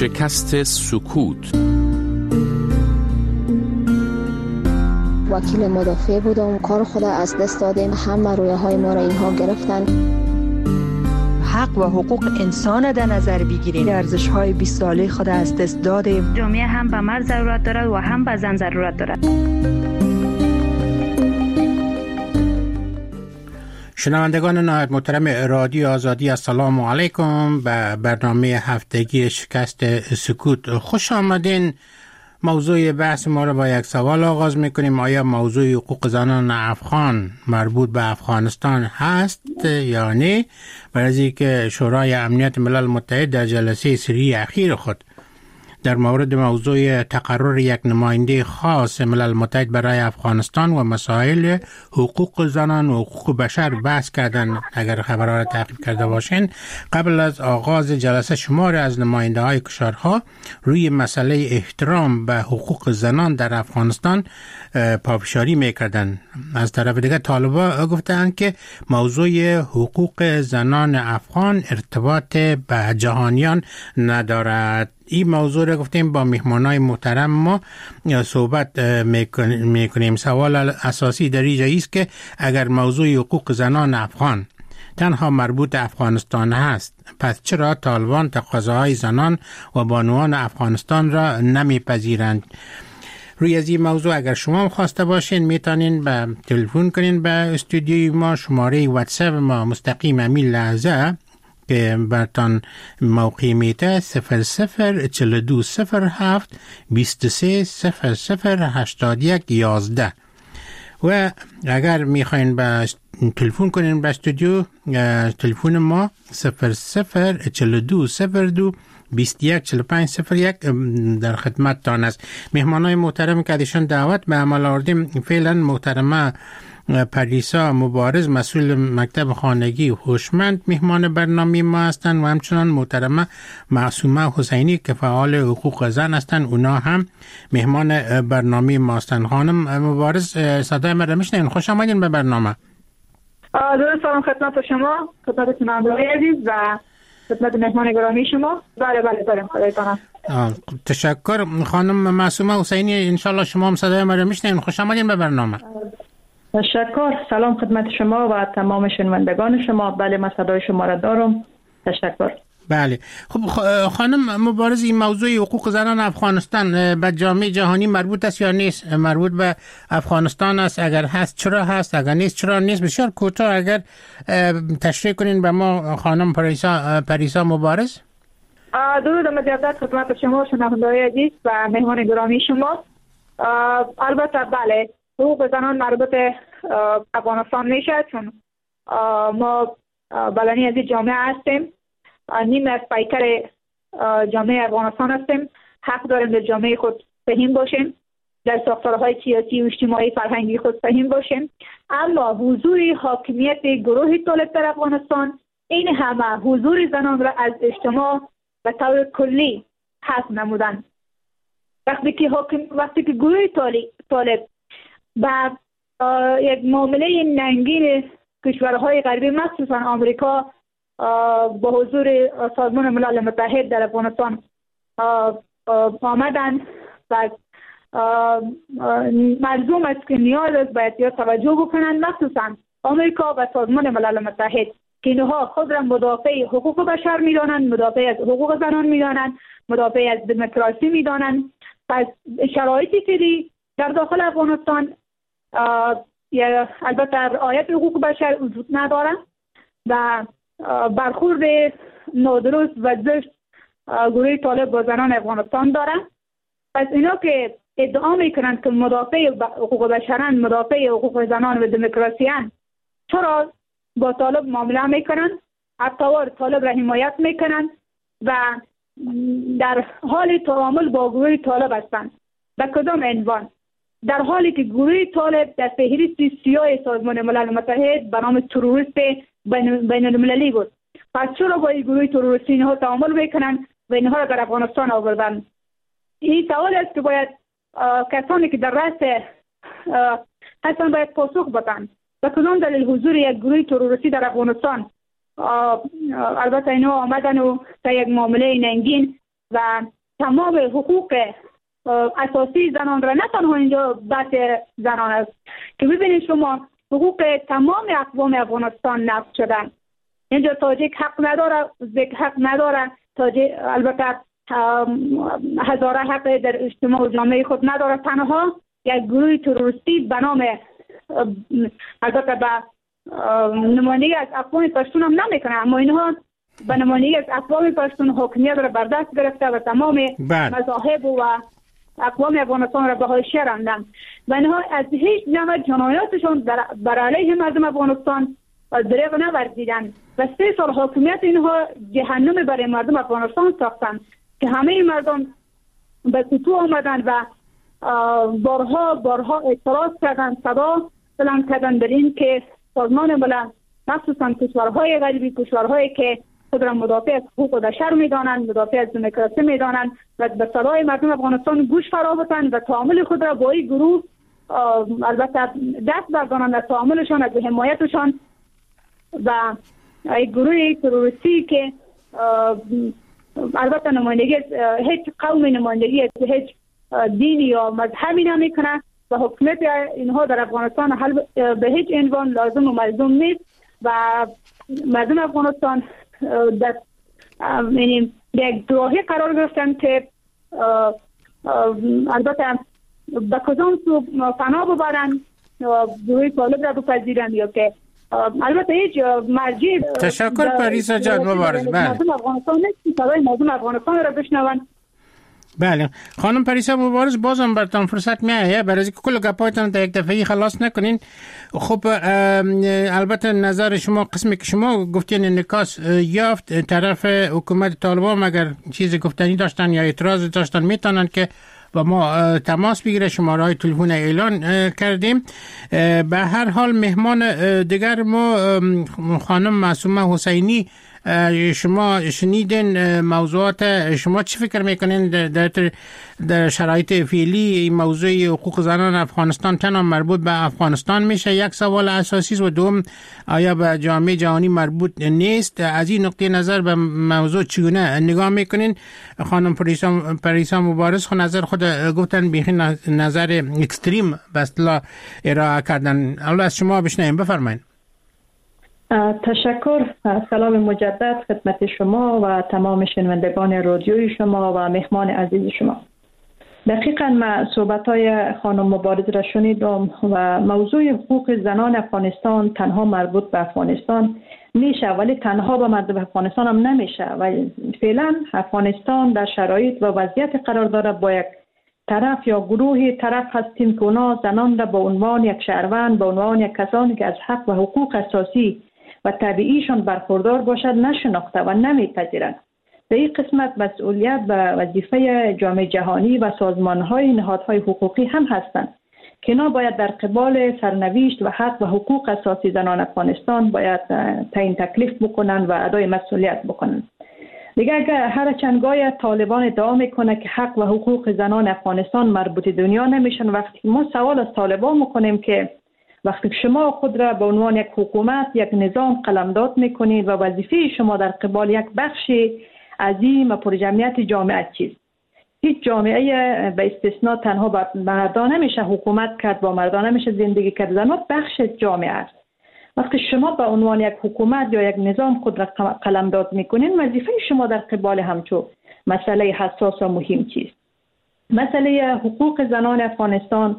شکست سکوت. وکیل مدافع بودم، کار خود از دست دادیم، همه رویه های ما را اینها گرفتن. حق و حقوق انسان در نظر بگیریم، ارزش های 20 ساله خود از دست دادیم. جامعه هم به مرد ضرورت دارد و هم به زن ضرورت دارد. شنوندگان نهایت محترم رادیو آزادی، السلام علیکم به برنامه هفتگی شکست سکوت. خوش آمدین. موضوع بحث ما را با یک سوال آغاز میکنیم: آیا موضوع حقوق زنان افغان مربوط به افغانستان هست یا نه؟ برای از اینکه شورای امنیت ملل متحد در جلسه سری اخیر خود در مورد موضوع تقرر یک نماینده خاص ملل متحد برای افغانستان و مسائل حقوق زنان و حقوق بشر بحث کردن. اگر خبرها را تعقیب کرده باشین، قبل از آغاز جلسه شمار از نماینده های کشورها روی مسئله احترام به حقوق زنان در افغانستان پافشاری میکردن. از طرف دیگر طالبان گفتند که موضوع حقوق زنان افغان ارتباط به جهانیان ندارد. این موضوع را گفتیم با مهمانای محترم ما صحبت میکنیم. سوال اساسی در اینجا است که اگر موضوع حقوق زنان افغان تنها مربوط افغانستان هست، پس چرا طالبان تقاضاهای زنان و بانوان افغانستان را نمیپذیرند؟ روی از این موضوع اگر شما خواسته باشین میتونین به تلفن کنین به استودیوی ما. شماره واتساپ ما مستقیم همین لحظه که برتان موقع میته 004207 23008111 و اگر میخواین به تلفن کنین به استودیو، تلفن ما 004202 214501 در خدمت تان است. مهمانای محترم که ازشان دعوت به عمل آوردیم فعلا محترمه پریسا مبارز، مسئول مکتب خانگی هوشمند مهمان برنامه ما هستند و همچنان محترمه معصومه حسینی که فعال حقوق زن هستند، اونا هم مهمان برنامه ما هستند. خانم مبارز، صدای من را میشنوین؟ خوش آمدین به برنامه. درود سلام خدمت شما، خدمت شنوندگان عزیز و خدمت مهمان گرامی شما. بله دارم خدایتان. تشکر. خانم معصومه حسینی، انشالله شما هم صدای من را میشنوین. خوش آمدین به برنامه. تشکر. سلام خدمت شما و تمام شنوندگان شما. بله، من صدای شما را دارم. تشکر. بله. خب خانم مبارز، این موضوع حقوق زنان افغانستان به جامعه جهانی مربوط است یا نیست؟ مربوط به افغانستان است؟ اگر هست چرا هست؟ اگر نیست چرا نیست؟ بسیار کوتاه اگر تشریح کنین به ما خانم پریسا مبارز. درود مجدد خدمت شما شنوندگان عزیز و مهمان گرامی شما. البته بله، حقوق زنان مربوط افغانستان میشه، چون ما بلنی از جامعه هستیم، نیم از پیکر جامعه افغانستان هستیم، حق داریم در جامعه خود فهم باشیم، در ساختارهای سیاسی و اجتماعی فرهنگی خود فهم باشیم. اما حضور حاکمیت گروه طالب در افغانستان، این همه حضور زنان را از اجتماع به طور کلی حذف نمودن. وقتی که گروه طالب با یک معامله ننگین کشورهای غربی مخصوصا آمریکا با حضور سازمان ملل متحد در افغانستان آمدن و ملزوم است که نیاز است باید توجه بکنند، مخصوصا آمریکا و سازمان ملل متحد که اینها خود را مدافع حقوق بشر میدانند، مدافع از حقوق زنان میدانند، مدافع از دموکراسی میدانند. پس شرایطی که در داخل افغانستان البته رعایت حقوق بشر وجود ندارد و برخورد نادرست و زشت گروه طالب با زنان افغانستان دارند. پس اینا که ادعا میکنند که مدافع حقوق بشرند، مدافع حقوق زنان و دموکراسی اند، چرا با طالب معامله میکنند؟ حتی طالب را حمایت میکنند و در حال تعامل با گروه طالب هستند. به کدام عنوان؟ در حالی که گروه طالب در فهرست سیاه سازمان ملل متحد به نام تروریست بین المللی بود. پس چرا با این گروه تروریستی اینها تعامل میکنند و اینها را در افغانستان آوردند؟ این سوال است که باید کسانی که در رأس هستند باید پاسخ بدن. به کدام دلیل حضور یک گروه تروریستی در افغانستان؟ البته اینها آمدن و تا یک معامله ننگین و تمام حقوق اساسی زنان را، نه تنها اینجا بحث زنان است که ببینید شما حقوق تمام اقوام افغانستان نقض شدن. اینجا تاجیک حق نداره، ازبک حق نداره، البته هزاره حق در اجتماع و جامعه خود نداره. تنها یک گروه تروریستی به نام البته به نمایندگی از اقوام پشتون هم نمیکنه، اما اینها به نمایندگی از اقوام پشتون حاکمیت را بر دست گرفته و تمام مذاهب و اقوام افغانستان را به حاشیه راندن و اینها از هیچ نوع جنایاتشون بر علیه مردم افغانستان دریغ نورزیدن و 3 سال حاکمیت اینها جهنم برای مردم افغانستان ساختن که همه مردم به سطوح آمدن و بارها اعتراض کردن، صدا بلند کردن بر این که سازمان ملل مخصوصا کشورهای غربی، کشورهایی که خود را مدافع از حقوق بشر میدانند، مدافع از دموکراسی میدانند و به صدای مردم افغانستان گوش فرا بتند و تعامل خود را با این گروه البته دست بردارند از تعاملشان، از حمایتشان و این گروه تروریستی که البته نمایندگی هیچ قومی، نمایندگی هیچ دینی یا مذهبی نمیکنه و حکومت اینها در افغانستان حل به هیچ عنوان لازم و ملزوم نیست و مردم افغانستان در یک دوراهی قرار گرفتن که البته به کدام سو فنا ببرن، گروه طالب را بپذیرن یا که البته هیچ مرجع. تشکر پریسا جان، مبارز. مردم افغانستان نیست، صدای مردم افغانستان را بشنون. بله خانم پریسا مبارز، بازم براتون فرصت میایه برای اینکه کل گپایتون در یک دفعه خلاص نکنین. خب البته نظر شما، قسمی که شما گفتین انعکاس یافت. طرف حکومت طالبان مگر چیز گفتنی داشتن یا اعتراض داشتن میتونن که با ما تماس بگیره، شماره های تلفن اعلان کردیم. به هر حال مهمان دیگر ما خانم معصومه حسینی، شما شنیدین موضوعات، شما چی فکر میکنین در شرایط فعلی این موضوع حقوق زنان افغانستان تنها مربوط به افغانستان میشه؟ یک سوال اساسی و دوم آیا به جامعه جهانی مربوط نیست؟ از این نقطه نظر به موضوع چگونه نگاه میکنین؟ خانم پریسا مبارز خود نظر خود گفتن، بیخی نظر اکستریم به اصطلاح ارائه کردن. اول از شما بشنویم، بفرمایید. تشکر. سلام مجدد خدمت شما و تمام شنوندگان رادیوی شما و مهمان عزیز شما. دقیقاً من صحبت‌های خانم مبارز را شنیدم و موضوع حقوق زنان افغانستان تنها مربوط به افغانستان میشه، ولی تنها به مردم افغانستان هم نمیشه و فعلا افغانستان در شرایط و وضعیت قرار داره با یک طرف یا گروه طرف هستیم که اونا زنان را به عنوان یک شهروند، به عنوان یک کسانی که از حق و حقوق اساسی و طبیعیشان برخوردار باشد نشناخته و نمیپذیرند. در این قسمت مسئولیت و وظیفه جامعه جهانی و سازمان‌های نهادهای حقوقی هم هستند که اینا باید در قبال سرنوشت و حق و حقوق اساسی زنان افغانستان باید تعیین تکلیف بکنن و ادای مسئولیت بکنن. دیگه اگر هر چندگاه طالبان ادعا میکنه که حق و حقوق زنان افغانستان مربوط دنیا نمیشن، وقتی ما سوال از طالبان میکنیم که وقتی شما خود را به عنوان یک حکومت، یک نظام قلمداد میکنید و وظیفه شما در قبال یک بخش عظیم و پرجمعیت جامعه چیست؟ هیچ جامعه به استثناء تنها با مردان نمیشه حکومت کرد، با مردان نمیشه زندگی کرد، زنان بخش جامعه است. وقتی شما به عنوان یک حکومت یا یک نظام خود را قلمداد میکنین، وظیفه شما در قبال همچون مسئله حساس و مهم چیست؟ مسئله حقوق زنان افغانستان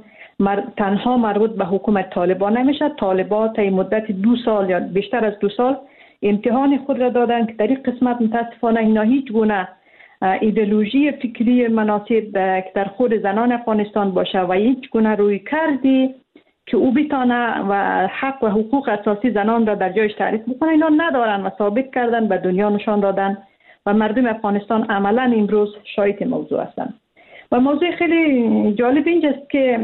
تنها مربوط به حکومت طالبان نمیشه. طالبان تا مدت 2 سال یا بیشتر از 2 سال امتحان خود را دادن که در این قسمت متاسفانه اینا هیچ گونه ایدئولوژی فکری مناسب که در خود زنان افغانستان باشه و هیچ گونه روی کردی که او بتانه و حق و حقوق اساسی زنان را در جایش تعریف بکنه اینا ندارن و ثابت کردن، به دنیا نشان دادن و مردم افغانستان عملا امروز شاهد موضوع هستند. و موضوع خیلی جالب اینجاست که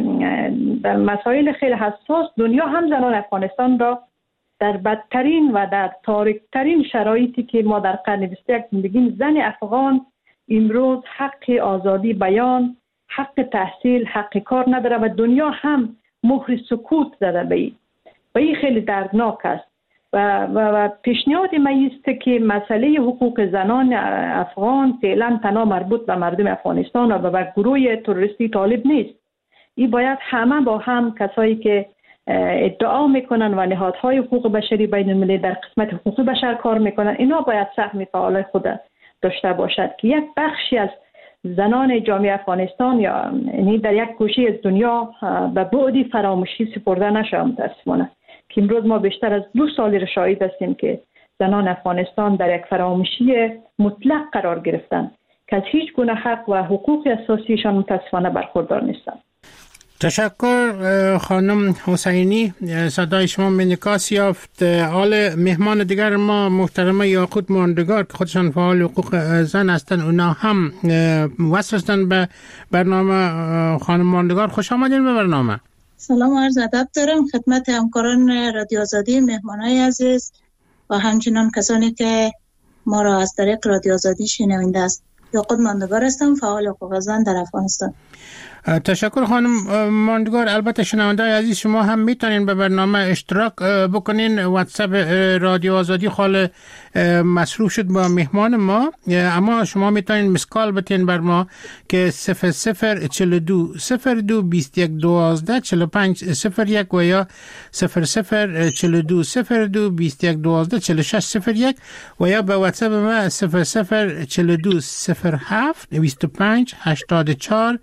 در مسائل خیلی حساس دنیا هم زنان افغانستان را در بدترین و در تاریکترین شرایطی که ما در قرن 21 زندگی، زن افغان امروز حق آزادی بیان، حق تحصیل، حق کار نداره و دنیا هم مهر سکوت زده به این خیلی دردناک است. و پیشنهاد من است که مسئله حقوق زنان افغان فعلا تنها مربوط به مردم افغانستان و به گروه تروریستی طالب نیست. این باید همه با هم، کسایی که ادعا میکنن و نهادهای حقوق بشری بین المللی در قسمت حقوق بشر کار میکنن، اینا باید سهم فعال خود داشته باشد که یک بخشی از زنان جامعه افغانستان یا یعنی در یک گوشه از دنیا به بعدی فراموشی سپرده نشه. متاسفانه که امروز ما بیشتر از 2 سال شاهد هستیم که زنان افغانستان در یک فراموشی مطلق قرار گرفتن که از هیچ گونه حق و حقوق اساسیشان متاسفانه برخوردار نیستند. تشکر خانم حسینی. صدای شما انعکاس یافت. حال مهمان دیگر ما محترمه یاقوت ماندگار که خودشان فعال حقوق زن هستند، اونا هم وصل هستند به برنامه. خانم ماندگار خوش آمدین به برنامه. سلام و عرض ادب دارم خدمت همکاران رادیو آزادی، مهمانای عزیز و همچنان کسانی که ما را از طریق رادیو آزادی شنونده است. یاقوت ماندگار هستم، فعال حقوق زن در افغانستان. تشکر خانم ماندگار. البته شنونده‌های عزیز شما هم میتونین به برنامه اشتراک بکنین. واتساپ رادیو آزادی حال مصروف شد با مهمان ما، اما شما میتونین مسکال بتین بر ما که 0042 02 21 12 45 01 و یا 0042 02 21 12 46 01 و یا به واتساپ ما 0042 07 25 84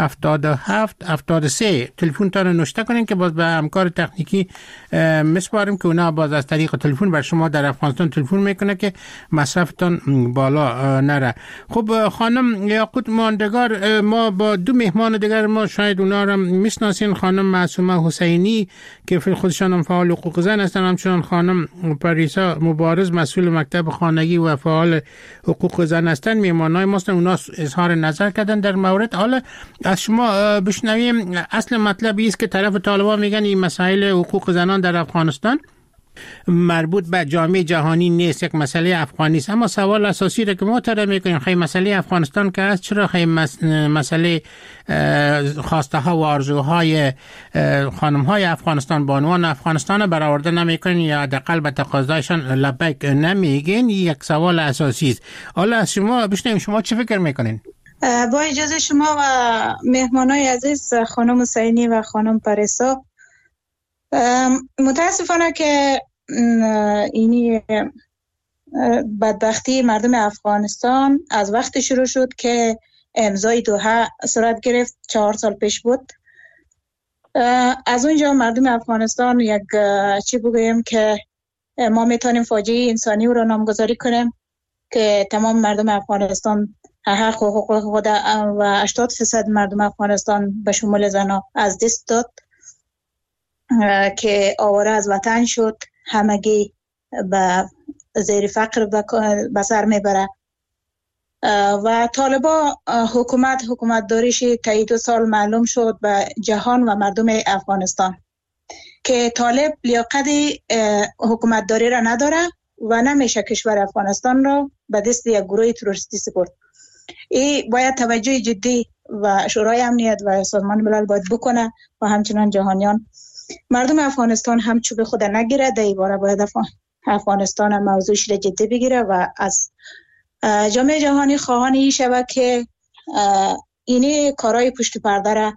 77 تلفن تا رو نوشته کنین که باز به همکار تکنیکی مسپاریم که اونا باز از طریق تلفن بر شما در افغانستان تلفن میکنه که مصرفتان بالا نره. خب خانم یاقوت ماندگار، ما با 2 مهمان دیگر ما شاید اونا رو میشناسین. خانم معصومه حسینی که خودشان هم فعال حقوق زن هستن، همچنان خانم پریسا مبارز مسئول مکتب خانگی و فعال حقوق زن هستن. مهمانای ما هستن، اونا اظهار نظر کردن در مورد. حالا از شما بشنویم. اصل مطلب است که طرف طالبان میگن این مسائل حقوق زنان در افغانستان مربوط به جامعه جهانی نیست، یک مسئله افغانی است. اما سوال اساسی را که ما طرح میکنیم، خیلی مسئله افغانستان که است، چرا خیلی مسئله خواسته ها و آرزوهای خانم های افغانستان، بانوان افغانستان برآورده نمیکنین یا حداقل به تقاضایشان لبیک نمیگین؟ یک سوال اساسی است. حالا از شما بشنویم شما چه فکر میکنین؟ با اجازه شما و مهمانای عزیز خانم حسینی و خانم پریسا، متاسفانه که اینی بدبختی مردم افغانستان از وقت شروع شد که امضای دوحه صورت گرفت، 4 سال پیش بود. از اونجا مردم افغانستان یک چی بگویم که ما میتونیم فاجعه انسانی رو نامگذاری کنیم که تمام مردم افغانستان حق و حقوق خود و 80% مردم افغانستان به شمول زنها از دست داد که آواره از وطن شد، همگی به زیر فقر به سر میبره و طالبا حکومت داریش طی 2 سال معلوم شد به جهان و مردم افغانستان که طالب لیاقت حکومت داری را نداره و نمیشه کشور افغانستان را به دست یک گروه تروریستی سپرد. این باید توجه جدی و شورای امنیت و سازمان ملل باید بکنه و همچنان جهانیان. مردم افغانستان هم چوب خود نگیره، در باره باید افغانستان موضوعش را جدی بگیره و از جامعه جهانی خواهان این شود که اینی کارهای پشت پرده را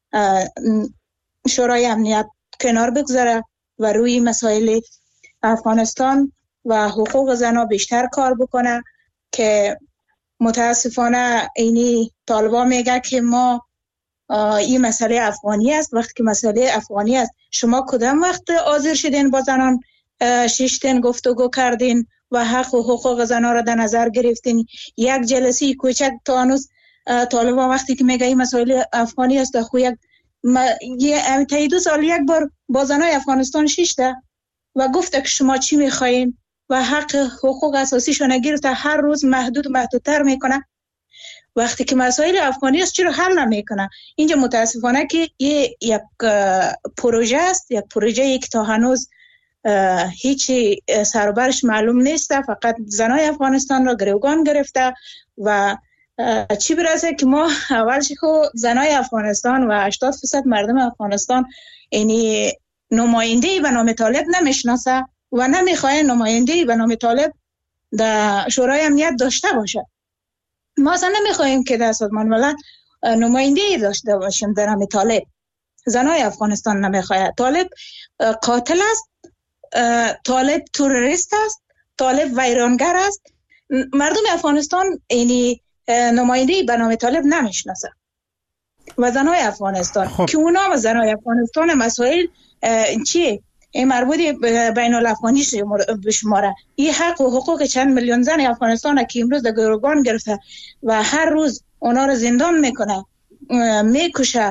شورای امنیت کنار بگذاره و روی مسائل افغانستان و حقوق زنها بیشتر کار بکنه که متاسفانه اینی طالبا میگه که ما این مسئله افغانی است. وقتی که مسئله افغانی است، شما کدام وقت حاضر شدین با زنان شیشتین گفتگو کردین و حق و حقوق زنان را در نظر گرفتین؟ یک جلسه کوچک تا هنوز طالبا وقتی که میگه این مسئله افغانی است، خو طی 2 سال یک بار با زنای افغانستان شیشته و گفته که شما چی میخواین و حق حقوق اساسیشو نگرفته، هر روز محدودتر میکنه. وقتی که مسائل افغانی است چرا حل نمیکنه؟ اینجا متاسفانه که یک پروژه است، یک پروژه که تا هنوز هیچ سربرش معلوم نیست، فقط زنای افغانستان را گروگان گرفته و چی برسه که ما اولش خود زنای افغانستان و 80% مردم افغانستان یعنی نماینده به نام طالب نمیشناسه و نمیخواد نماینده‌ای به نام طالب در شورای امنیت داشته باشه. ما اصلا نمیخوایم که در سازمان ملل نماینده‌ای داشته باشیم در نام طالب. زنای افغانستان نمیخواد. طالب قاتل است، طالب تروریست است، طالب ویرانگر است. مردم افغانستان اینی نماینده‌ای به نام طالب نمیشناسه. و زنای افغانستان که اونا زنای افغانستان مسائل چیه؟ این مربوط بین الافغانی بشماره. این حق و حقوق چند میلیون زن افغانستان که امروز در گروگان گرفته و هر روز اونا رو زندان میکنه، میکشه،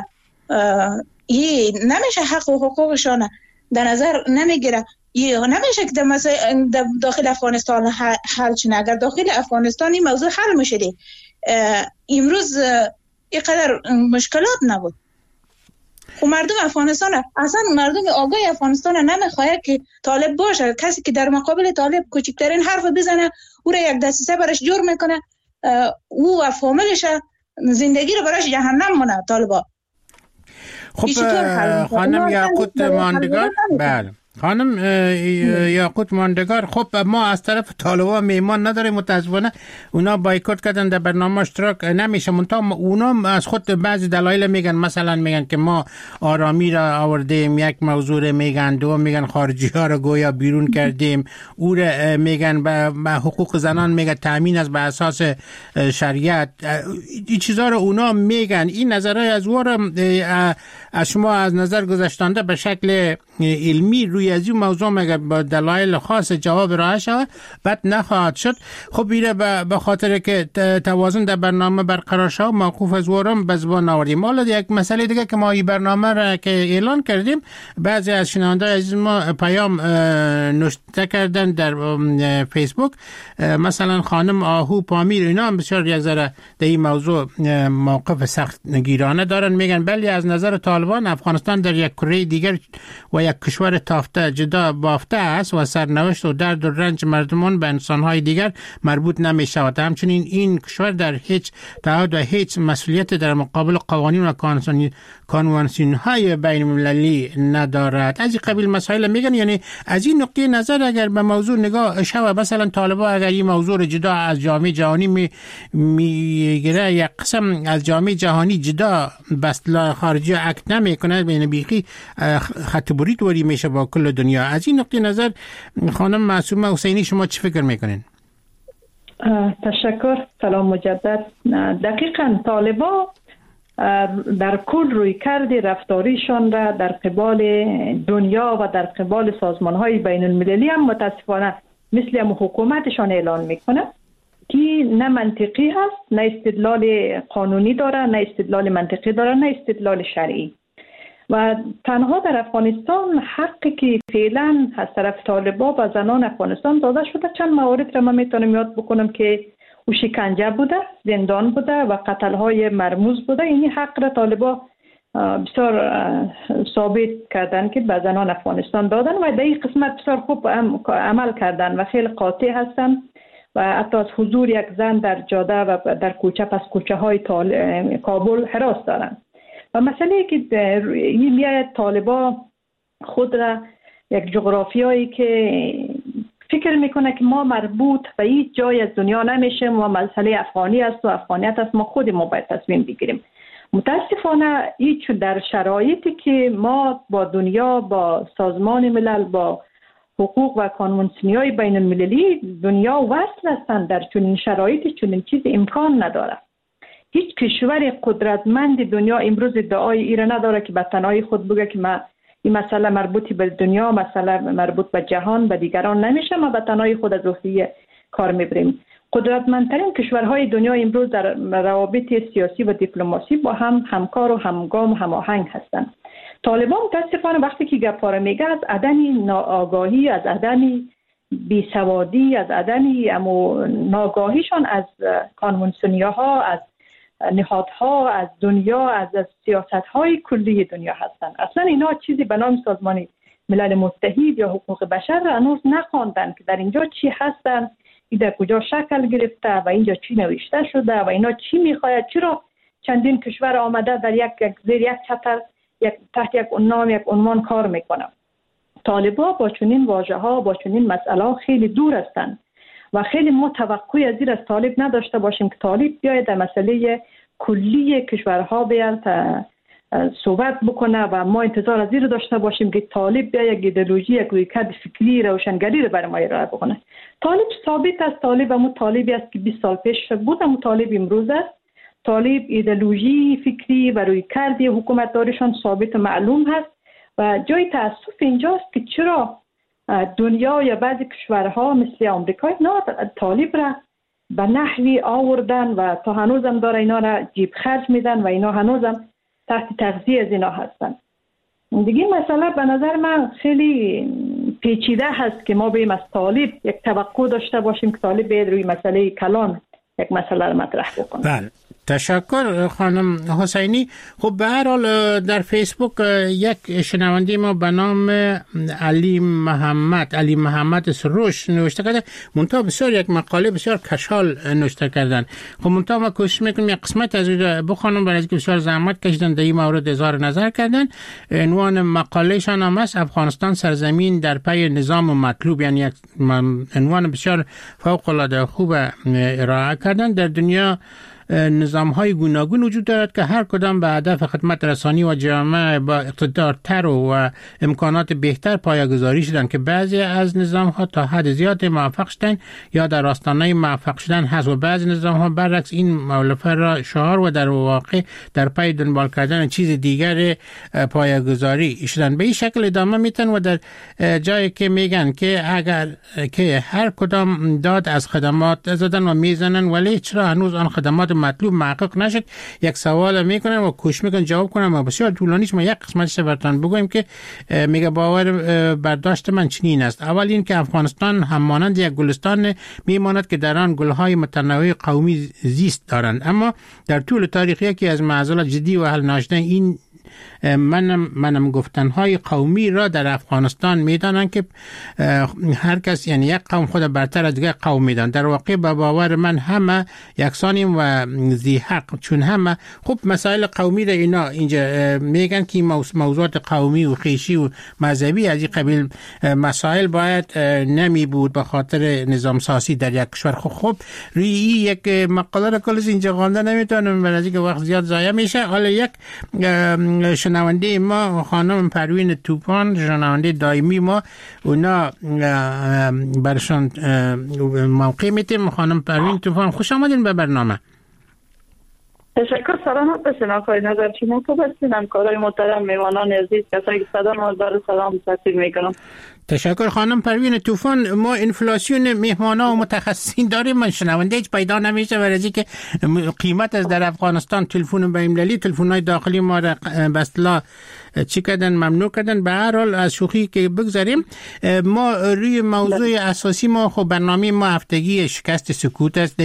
این نمیشه حق و حقوقشان در نظر نمیگیره. یه نمیشه که در داخل افغانستان حل شنه. اگر داخل افغانستان این موضوع حل میشده امروز اینقدر مشکلات نبود. خب مردم افغانستان اصلا مردم آگاه افغانستان نمیخواد که طالب باشه. کسی که در مقابل طالب کوچکترین حرف بزنه او را یک دسیسه برش جور میکنه، او و فامیلش زندگی رو برش جهنم مونه طالبا. خب خانم یاقوت ماندگار، بله خانم یاقوت ماندگار، خب ما از طرف طالبان میمان نداریم متاسفانه. اونا بایکوت کردن، در برنامه اشتراک نمیشه. منتها اونا از خود بعضی دلایل میگن، مثلا میگن که ما آرامی را آوردیم، یک موضوع میگن، دو میگن خارجی ها را گویا بیرون کردیم، او را میگن به حقوق زنان میگن تامین از به اساس شریعت. این چیزا رو اونا میگن. این نظرهای از از شما از نظر گذاشتنده به شکل علمی روی از این موضوع مگر با دلایل خاص جواب راه شود بعد نخواهد شد. خب ایره به خاطر که توازن در برنامه برقرار شد موقوف از ورم به زبان آوردیم. حالا یک مسئله دیگه که ما این برنامه را که اعلان کردیم، بعضی از شنوندگان عزیز ما پیام نوشته کردن در فیسبوک، مثلا خانم آهو پامیر، اینا هم بسیار یک ذره در این موضوع موقف سخت گیرانه دارن. میگن بلی از نظر طالبان افغانستان در یک کره دیگر و یک کشور تافته جدا بافته است و سرنوشت و درد و رنج مردمان به انسانهای دیگر مربوط نمی شود. همچنین این کشور در هیچ تعهد و هیچ مسئولیت در مقابل قوانین و کانوانسیون های بین المللی ندارد. از این قبیل مسائل میگن. یعنی از این نقطه نظر اگر به موضوع نگاه شود، مثلا طالبان اگر این موضوع جدا از جامعه جهانی میگیره، یک قسم از جامعه جهانی جدا بسطلا خارجی اکت نمیکنه، بین بیخی خط برید وری میشه با کل دنیا. از این نقطه نظر خانم معصومه حسینی شما چی فکر میکنین؟ تشکر. سلام مجدد. دقیقاً طالبان در کل روی کرد رفتاریشان را در قبال دنیا و در قبال سازمان‌های بین المللی هم متاسفانه مثل هم حکومتشان اعلان میکنه که نه منطقی هست، نه استدلال قانونی داره، نه استدلال منطقی داره، نه استدلال شرعی. و تنها در افغانستان حقی که فعلا از طرف طالبان و زنان افغانستان داده شده، چند موارد را من میتونم یاد بکنم که او شکنجه بوده، زندان بوده و قتل‌های مرموز بوده. این حق را طالبان بسیار ثابت کردن که به زنان افغانستان دادن و در این قسمت بسیار خوب عمل کردن و خیلی قاطع هستن و حتی از حضور یک زن در جاده و در کوچه پس کوچه های کابل هراس دارن. و مسئله که این میاید طالبان خود را یک جغرافیایی که فکر میکنه که ما مربوط به هیچ جای از دنیا نمیشیم و مسئله افغانی است و افغانیت است، ما خود ما باید تصمیم بگیریم. متاسفانه هیچ در شرایطی که ما با دنیا، با سازمان ملل، با حقوق و کانونسیون‌های بین المللی دنیا وصل هستند، در چنین شرایطی چنین چیز امکان نداره. هیچ کشور قدرتمند دنیا امروز ادعای ایره نداره که به تنهایی خود بگه که ما این مسئله مربوطی به دنیا، مسئله مربوط به جهان، به دیگران نمیشه، ما به تنهایی خود از عهده کار میبریم. قدرتمندترین کشورهای دنیا امروز در روابط سیاسی و دیپلماسی با هم همکار و همگام و هماهنگ هستند. طالبان متاسفانه وقتی که گپاره میگه از عدم ناآگاهی، از عدم بیسوادی، از عدم ناگاهیشان از کانونسیون‌ها، از نهادها، از دنیا، از سیاست‌های کلی دنیا هستند. اصلا اینا چیزی به نام سازمان ملل متحد یا حقوق بشر را هنوز نخواندن که در اینجا چی هستن، این در کجا شکل گرفته و اینجا چی نوشته شده و اینا چی میخواید، چرا چندین کشور آمده در یک زیر یک چتر، تحت یک نام، یک عنوان کار میکنه. طالبا با چنین واژه ها با چنین مسئله ها خیلی دور هستند و خیلی ما توقعی از زیر از طالب نداشته باشیم که طالب بیاید در مسئله کلی کشورها بیاد صحبت بکنه و ما انتظار از زیر داشته باشیم که طالب بیاید یک ایدئولوژی یک رویکرد فکری روشنگری رو برای ما ارائه بکنه. طالب ثابت است، طالب همون طالبی است که 20 سال پیش بود، همون طالب امروز است. طالب ایدئولوژی فکری و رویکرد حکومت داریشان ثابت و معلوم هست و جای تأسف اینجاست که چرا دنیا یا بعضی کشورها مثل آمریکا اینا طالب را به نحوی آوردن و تا هنوزم داره اینا را جیب خرج میدن و اینا هنوزم تحت تغذیه از اینا هستن. دیگه مسئله به نظر من خیلی پیچیده هست که ما بیم از طالب یک توقع داشته باشیم که طالب باید روی مسئله کلان یک مسئله را مطرح بکنه. بله، تشکر خانم حسینی. خب به هر حال در فیسبوک یک شنونده ما به نام علی محمد سروش نوشته کرده، منتها بسیار یک مقاله بسیار کشال نوشته کردن. خب منتها ما کوشش میکنیم یک قسمت از اون بخونم، برای اینکه بسیار زحمت کشیدن در این مورد اظهار نظر کردن. عنوان مقاله شان هم است افغانستان سرزمین در پی نظام مطلوب، یعنی یک عنوان بسیار فوق العاده خوب ارائه کردن. در دنیا نظام‌های گوناگون وجود دارد که هر کدام به هدف خدمت رسانی و جامعه با اقتدارتر و امکانات بهتر پایه‌گذاری شدند که بعضی از نظام‌ها تا حد زیاد موفق شدند یا در آستانه موفق شدن هست و بعضی نظام‌ها برعکس این مولفه را شعار و در واقع در پی دنبال کردن چیز دیگر پایه‌گذاری شدند. به این شکل ادامه میتن و در جایی که میگن که اگر که هر کدام داد از خدمات زدن و میزنن ولی چرا هنوز آن خدمات مطلوب محقق نشد، یک سوال میکنن و کوشش میکنن جواب کنن و بسیار طولانیش ما یک قسمتش براتون بگویم که میگه باور برداشت من چنین است. اول این که افغانستان همانند یک گلستان میماند که در آن گلهای متنوع قومی زیست دارند، اما در طول تاریخ یکی از معضلات جدی و حل ناشده این منم گفتنهای قومی را در افغانستان میدانند که هر کس یعنی یک قوم خود برتر از دیگر قوم میدانند. در واقع به باور من همه یکسانیم و ذی حق، چون همه خب مسائل قومی را اینا اینجا میگن که موضوعات قومی و خیشی و مذهبی از این قبیل مسائل باید نمی بود به خاطر نظام سازی در یک کشور. خب روی یک مقاله را کلش اینجا خوانده نمیتونم برای اینکه وقت زیاد ضایع میشه. حالا یک شنونده ما خانم پروین طوفان، شنونده دائمی ما، اونا برشان موقع میتیم. خانم پروین طوفان خوش آمدین به برنامه. تشکر. سلامت باشین آقای نظر، شما خوب هستین؟ همکارای محترم، میوانان عزیز، کسایی که صدا ما داره سلام تسلیم میکنم. تشکر خانم پروین طوفان. ما انفلاسیون مهمانا و متخصصین داریم، من شنونده هیچ پیدا نمیشه برای اینکه قیمت از در افغانستان تلفن بین‌المللی، تلفن‌های داخلی ما را به اصطلاح چی کردن، ممنوع کردن. به هر حال از شوخی که بگذاریم، ما روی موضوع اساسی ما خب برنامه ما هفتگی شکست سکوت است.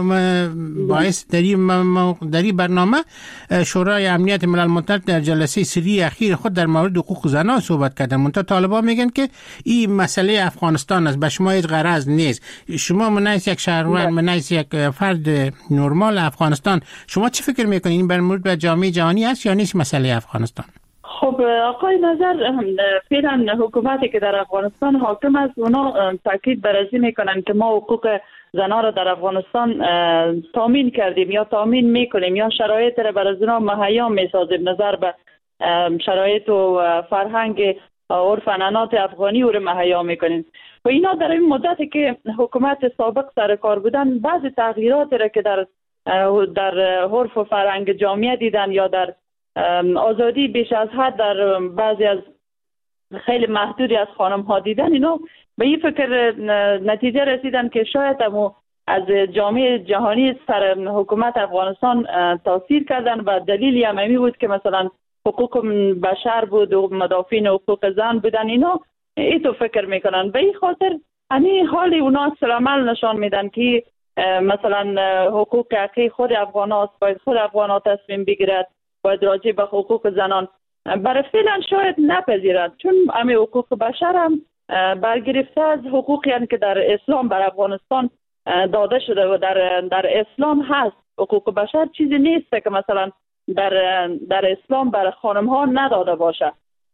باعث در این برنامه شورای امنیت ملل متحد در جلسه سری اخیر خود در مورد حقوق زنان صحبت کردن. منتها طالبان میگن که این مسئله افغانستان است، به شما هیچ غرض نیست. شما منیس یک شهروند، منیس یک فرد نرمال افغانستان، شما چی فکر میکنید؟ این برمورد به جامعه جهانی است یا نیست مسئله افغانستان؟ خب آقای نظر، فعلا حکومتی که در افغانستان حاکم است اونا تاکید بر این میکنن که ما حقوق زنان را در افغانستان تامین کردیم یا تامین میکنیم یا شرایط را برای زنان مهیا میسازیم نظر به شرایط و فرهنگ عرف عنعنات افغانی او را مهیا میکنیم. و اینا در این مدتی که حکومت سابق سر کار بودن بعضی تغییرات را که در عرف و فرهنگ جامعه دیدن یا در آزادی بیش از حد در بعضی از خیلی محدودی از خانم ها دیدن، اینا به این فکر نتیجه رسیدن که شاید از جامعه جهانی سر حکومت افغانستان تاثیر کردن و دلیلی هم بود که مثلا حقوق بشر بود و مدافعین حقوق زن بودن. اینا ایتو فکر میکنن. به این خاطر همین حالی اونا سلامل نشان میدن که مثلا حقوق حقیقی خود افغان هاست، باید خود افغان ها تصمیم بگیرد، باید راجع به حقوق زنان برای فعلا شاید نپذیرد، چون همه حقوق بشر هم برگرفته از حقوقی هستند که در اسلام بر افغانستان داده شده و در اسلام هست. حقوق بشر چیزی نیست که مثلا در اسلام برای خانم ها نداده باشه.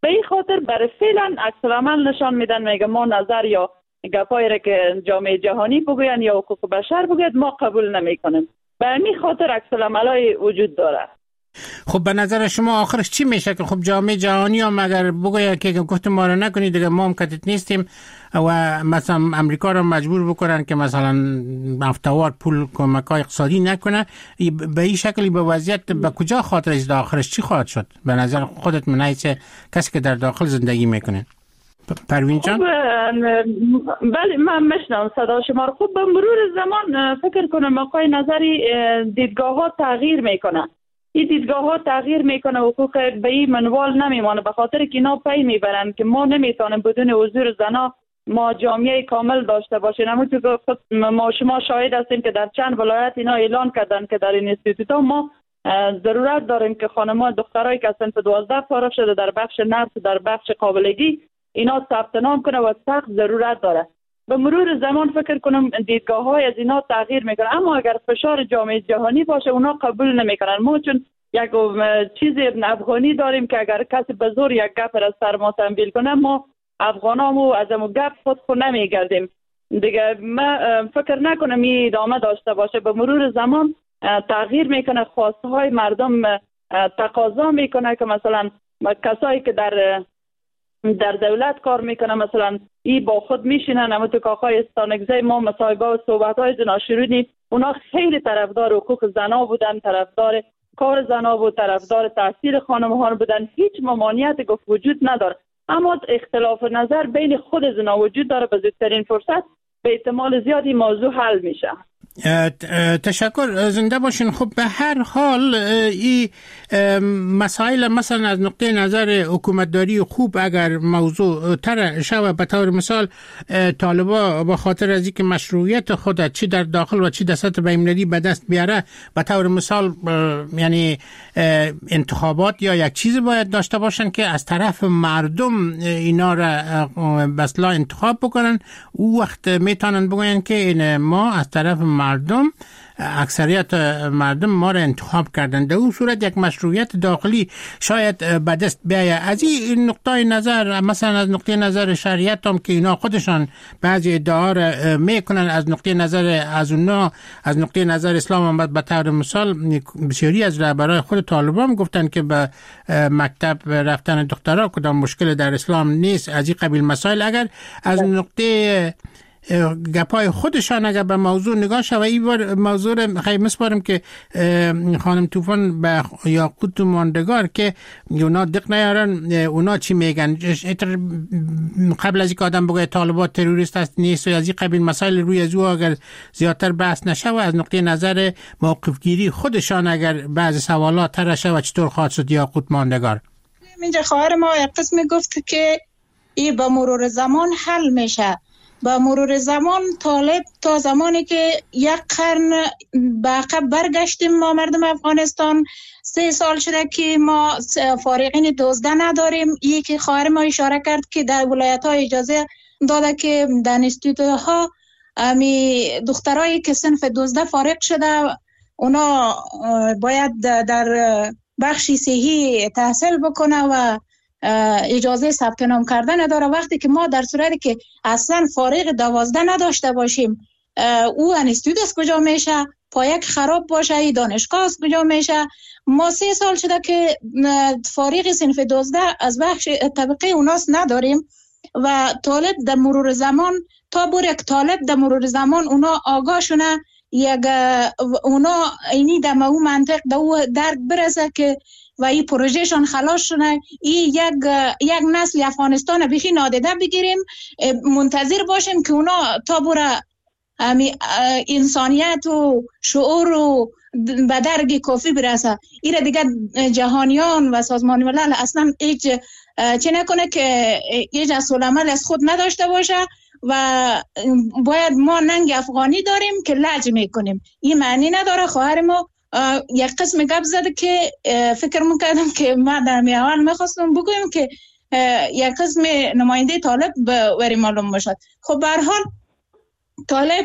به این خاطر برای فعلا عکس العمل نشان میدن، میگه ما نظر یا گپایی را که جامعه جهانی بگوین یا حقوق بشر بگوید ما قبول نمیکنیم. به همین خاطر عکس العملای وجود داره. خب به نظر شما آخرش چی میشه که خب جامعه جهانی هم اگر بگوید که گفت ما رو نکنید دیگه ما هم کتت نیستیم و مثلا امریکا رو مجبور بکنن که مثلا هفته‌وار پول کمک‌های اقتصادی نکنه، به این شکلی به وضعیت به کجا خاطر از آخرش چی خواهد شد به نظر خودت من حیث کسی که در داخل زندگی میکنه؟ پروین جان؟ بله من میشنم صدا شما رو. خب به مرور زمان فکر کنم آقای نظری دیدگاه ها تغییر میکنه. این دیدگاه ها تغییر میکنه، حقوق به این منوال نمیمانه، به خاطر که اینا پی میبرن که ما نمیتونیم بدون حضور زنا ما جامعه کامل داشته باشیم. همونطور که ما شما شاهد هستیم که در چند ولایت اینا اعلان کردن که در این اینستیتوت ما ضرورت داریم که خانم‌ها دخترایی که صنف 12 فارغ شده در بخش نرس در بخش قابلگی اینا ثبت نام کنه و سخت ضرورت داره. به مرور زمان فکر کنم دیدگاه های از اینا تغییر میکنه، اما اگر فشار جامعه جهانی باشه اونا قبول نمیکنن. ما چون یک چیز افغانی داریم که اگر کسی به زور یک گپ را سر ما تنبیل کنه ما افغانامو از امو گپ خود نمیگردیم دیگه. ما فکر نکنم این ادامه داشته باشه. به مرور زمان تغییر میکنه، خواسته های مردم تقاضا میکنه که مثلا کسایی که در دولت کار میکنه مثلا این با خود میشینن. اما تو که آقای استانگزی ما مصاحبه و صحبت های زنا شنیدیم، اونا خیلی طرفدار حقوق زنا بودن، طرفدار کار زنا بود، طرفدار تحصیل خانم‌ها بودن. هیچ ممانعت گفت وجود نداره، اما اختلاف نظر بین خود زنا وجود داره. به زودترین فرصت به احتمال زیادی موضوع حل میشه. تشکر، زنده باشین. خب به هر حال این مسائل مثلا از نقطه نظر حکومتداری خوب اگر موضوع تر شود، به طور مثال طالبا با خاطر از اینکه مشروعیت خود چی در داخل و چی در سطح بین‌المللی به دست بیاره، به طور مثال یعنی انتخابات یا یک چیزی باید داشته باشن که از طرف مردم اینا را بسلا انتخاب بکنن. او وقت میتونن بگوین که این ما از طرف مردم، اکثریت مردم ما را انتخاب کردن. در اون صورت یک مشروعیت داخلی شاید به دست بیاید. از این نقطه نظر مثلا از نقطه نظر شریعت هم که اینا خودشان بعضی ادعا را میکنن، از نقطه نظر از اونا، از نقطه نظر اسلام هم به طور مثال بسیاری از رهبرای خود طالبان گفتن که به مکتب رفتن دخترها کدام مشکل در اسلام نیست. از این قبیل مسائل اگر از نقطه گپای خودشان اگر به موضوع نگاه شد و این بار موضوع خیلی مسپارم که خانم طوفان به یاقوت ماندگار که اونا دق نیارن اونا چی میگن قبل از اینکه آدم بگه طالبات تروریست است نیست و از این قبیل مسائل روی از او اگر زیادتر بحث نشه و از نقطه نظر موقف گیری خودشان اگر بعض سوالات تر شه و چطور خواهد شد یاقوت ماندگار؟ اینجا خواهر ما یک قسم گفت که این با مرور زمان حل میشه. با مرور زمان طالب تا زمانی که یک قرن به عقب برگشتیم ما مردم افغانستان 3 سال شده که ما فارغین 12 نداریم. یکی خواهر ما اشاره کرد که در ولایت ها اجازه داده که در اینستیتوت ها دخترایی که صنف 12 فارغ شده اونا باید در بخشی صحی تحصیل بکنه و اجازه ثبت نام کردن نداره، وقتی که ما در صورتی که اصلا فارغ 12 نداشته باشیم او انستیتوت کجا میشه؟ پایک خراب باشه ای دانشگاه کجا میشه؟ ما 3 سال شده که فارغ صنف 12 از بخش طبقه اوناس نداریم و طالب در مرور زمان تا یک طالب در مرور زمان اونا آگاه شونه یک اونا اینی در اون منطق در درک برسه که و این پروژهشان خلاص شونه. این یک نسل افغانستان بیخی نادیده بگیریم، منتظر باشیم که اونا تا بره انسانیت و شعور و به درگ کافی برسه. این دیگه جهانیان و سازمان ملل اصلا هیچ چه نکنه که هیچ اصول عمل از خود نداشته باشه و باید ما ننگ افغانی داریم که لج میکنیم. این معنی نداره. خواهر ما یک قسم گپ زده که فکر میکردم که ما در میان میخواستم بگویم که یک قسم نماینده طالب وری معلوم باشد. خب به هر حال طالب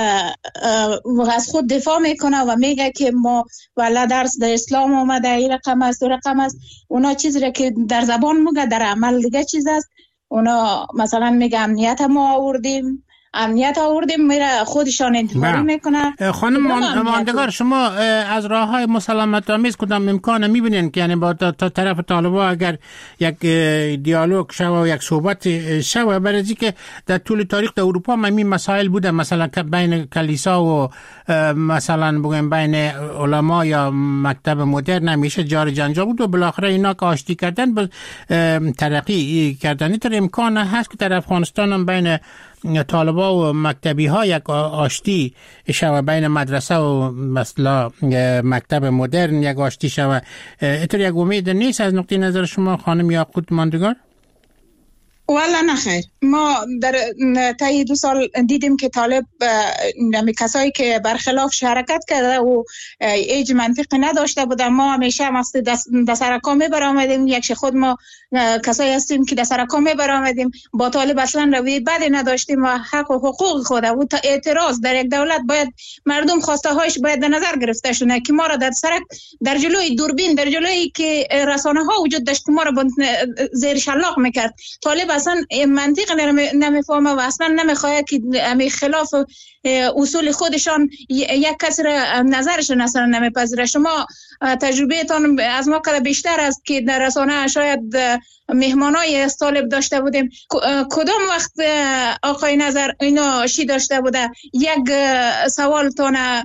از خود دفاع میکنه و میگه که ما والا درس در اسلام آمده، این رقم است و رقم است. اونا چیزی را که در زبان میگه در عمل دیگه چیز است. اونا مثلا میگه امنیت ما آوردیم، میره خودشان انتخابی میکنه. خانم ماندگار، شما از راههای مسالمت آمیز کدام امکان میبینین که یعنی با طرف طالبا اگر یک دیالوگ شوه و یک صحبت شوه؟ برای که در طول تاریخ در اروپا همین مسائل بوده، مثلا بین کلیسا و مثلا بگیم بین علما یا مکتب مدرن همیشه جار جنجال بود و بالاخره اینا که آشتی کردن به ترقی کردن. اینطور امکان هست که در افغانستان هم بین طالبا و مکتبی ها یک آشتی شوه، بین مدرسه و مثلا مکتب مدرن یک آشتی شوه؟ اینطور یک امید نیست از نقطه نظر شما خانم یاقوت ماندگار؟ والا نخیر. ما در طی 2 سال دیدیم که طالب کسایی که برخلاف حرکت کرده و هیچ منطقی نداشته بودن، ما همیشه دسرکا میبرآمدیم. یک خود ما کسایی هستیم که دسرکا میبرآمدیم، با طالب اصلا رویه بدی نداشتیم و حق و حقوق خود و اعتراض در یک دولت باید مردم خواسته هایش باید در نظر گرفته شونه که ما را در سرک در جلوی دوربین در جلوی که رسانه ها وجود داشت ما را زیر شلاق میکرد. طالب اصلا منطق نمیفهمه و اصلا نمیخواد که خلاف اصول خودشان یک کسی را نظرشون اصلا نمیپذیره. شما تجربهتان از ما کده بیشتر است که در رسانه شاید مهمانای از طالب داشته بودیم. کدام وقت آقای نظر اینا شی داشته بوده یک سوال تانه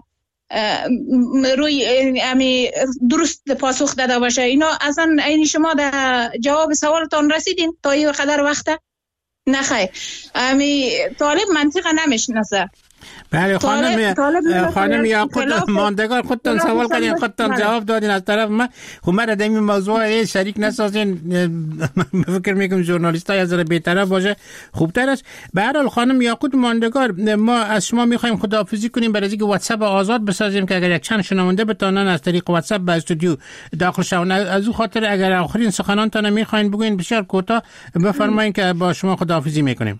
روی امی درست پاسخ داده باشه؟ اینا اصلا این شما در جواب سوالتان رسیدین تا این قدر وقته؟ نخیر. امی طالب منطقه نمیشناسه. بله خانم یاقوت ماندگار، خودتان سوال کردین، خودتان جواب دادین. از طرف من در این موضوع شریک نسازین. فکر میکنم ژورنالیستای از بی‌طرف باشه خوبتر است. به هر حال خانم یاقوت ماندگار، ما از شما میخوایم خداحافظی کنیم برای اینکه واتساپ آزاد بسازیم که اگر یک چند شنونده بتونن از طریق واتساپ به استودیو داخل شون. از او خاطر اگر آخرین سخنانتان میخواین بگوین بسیار کوتاه بفرمایین که با شما خداحافظی میکنیم.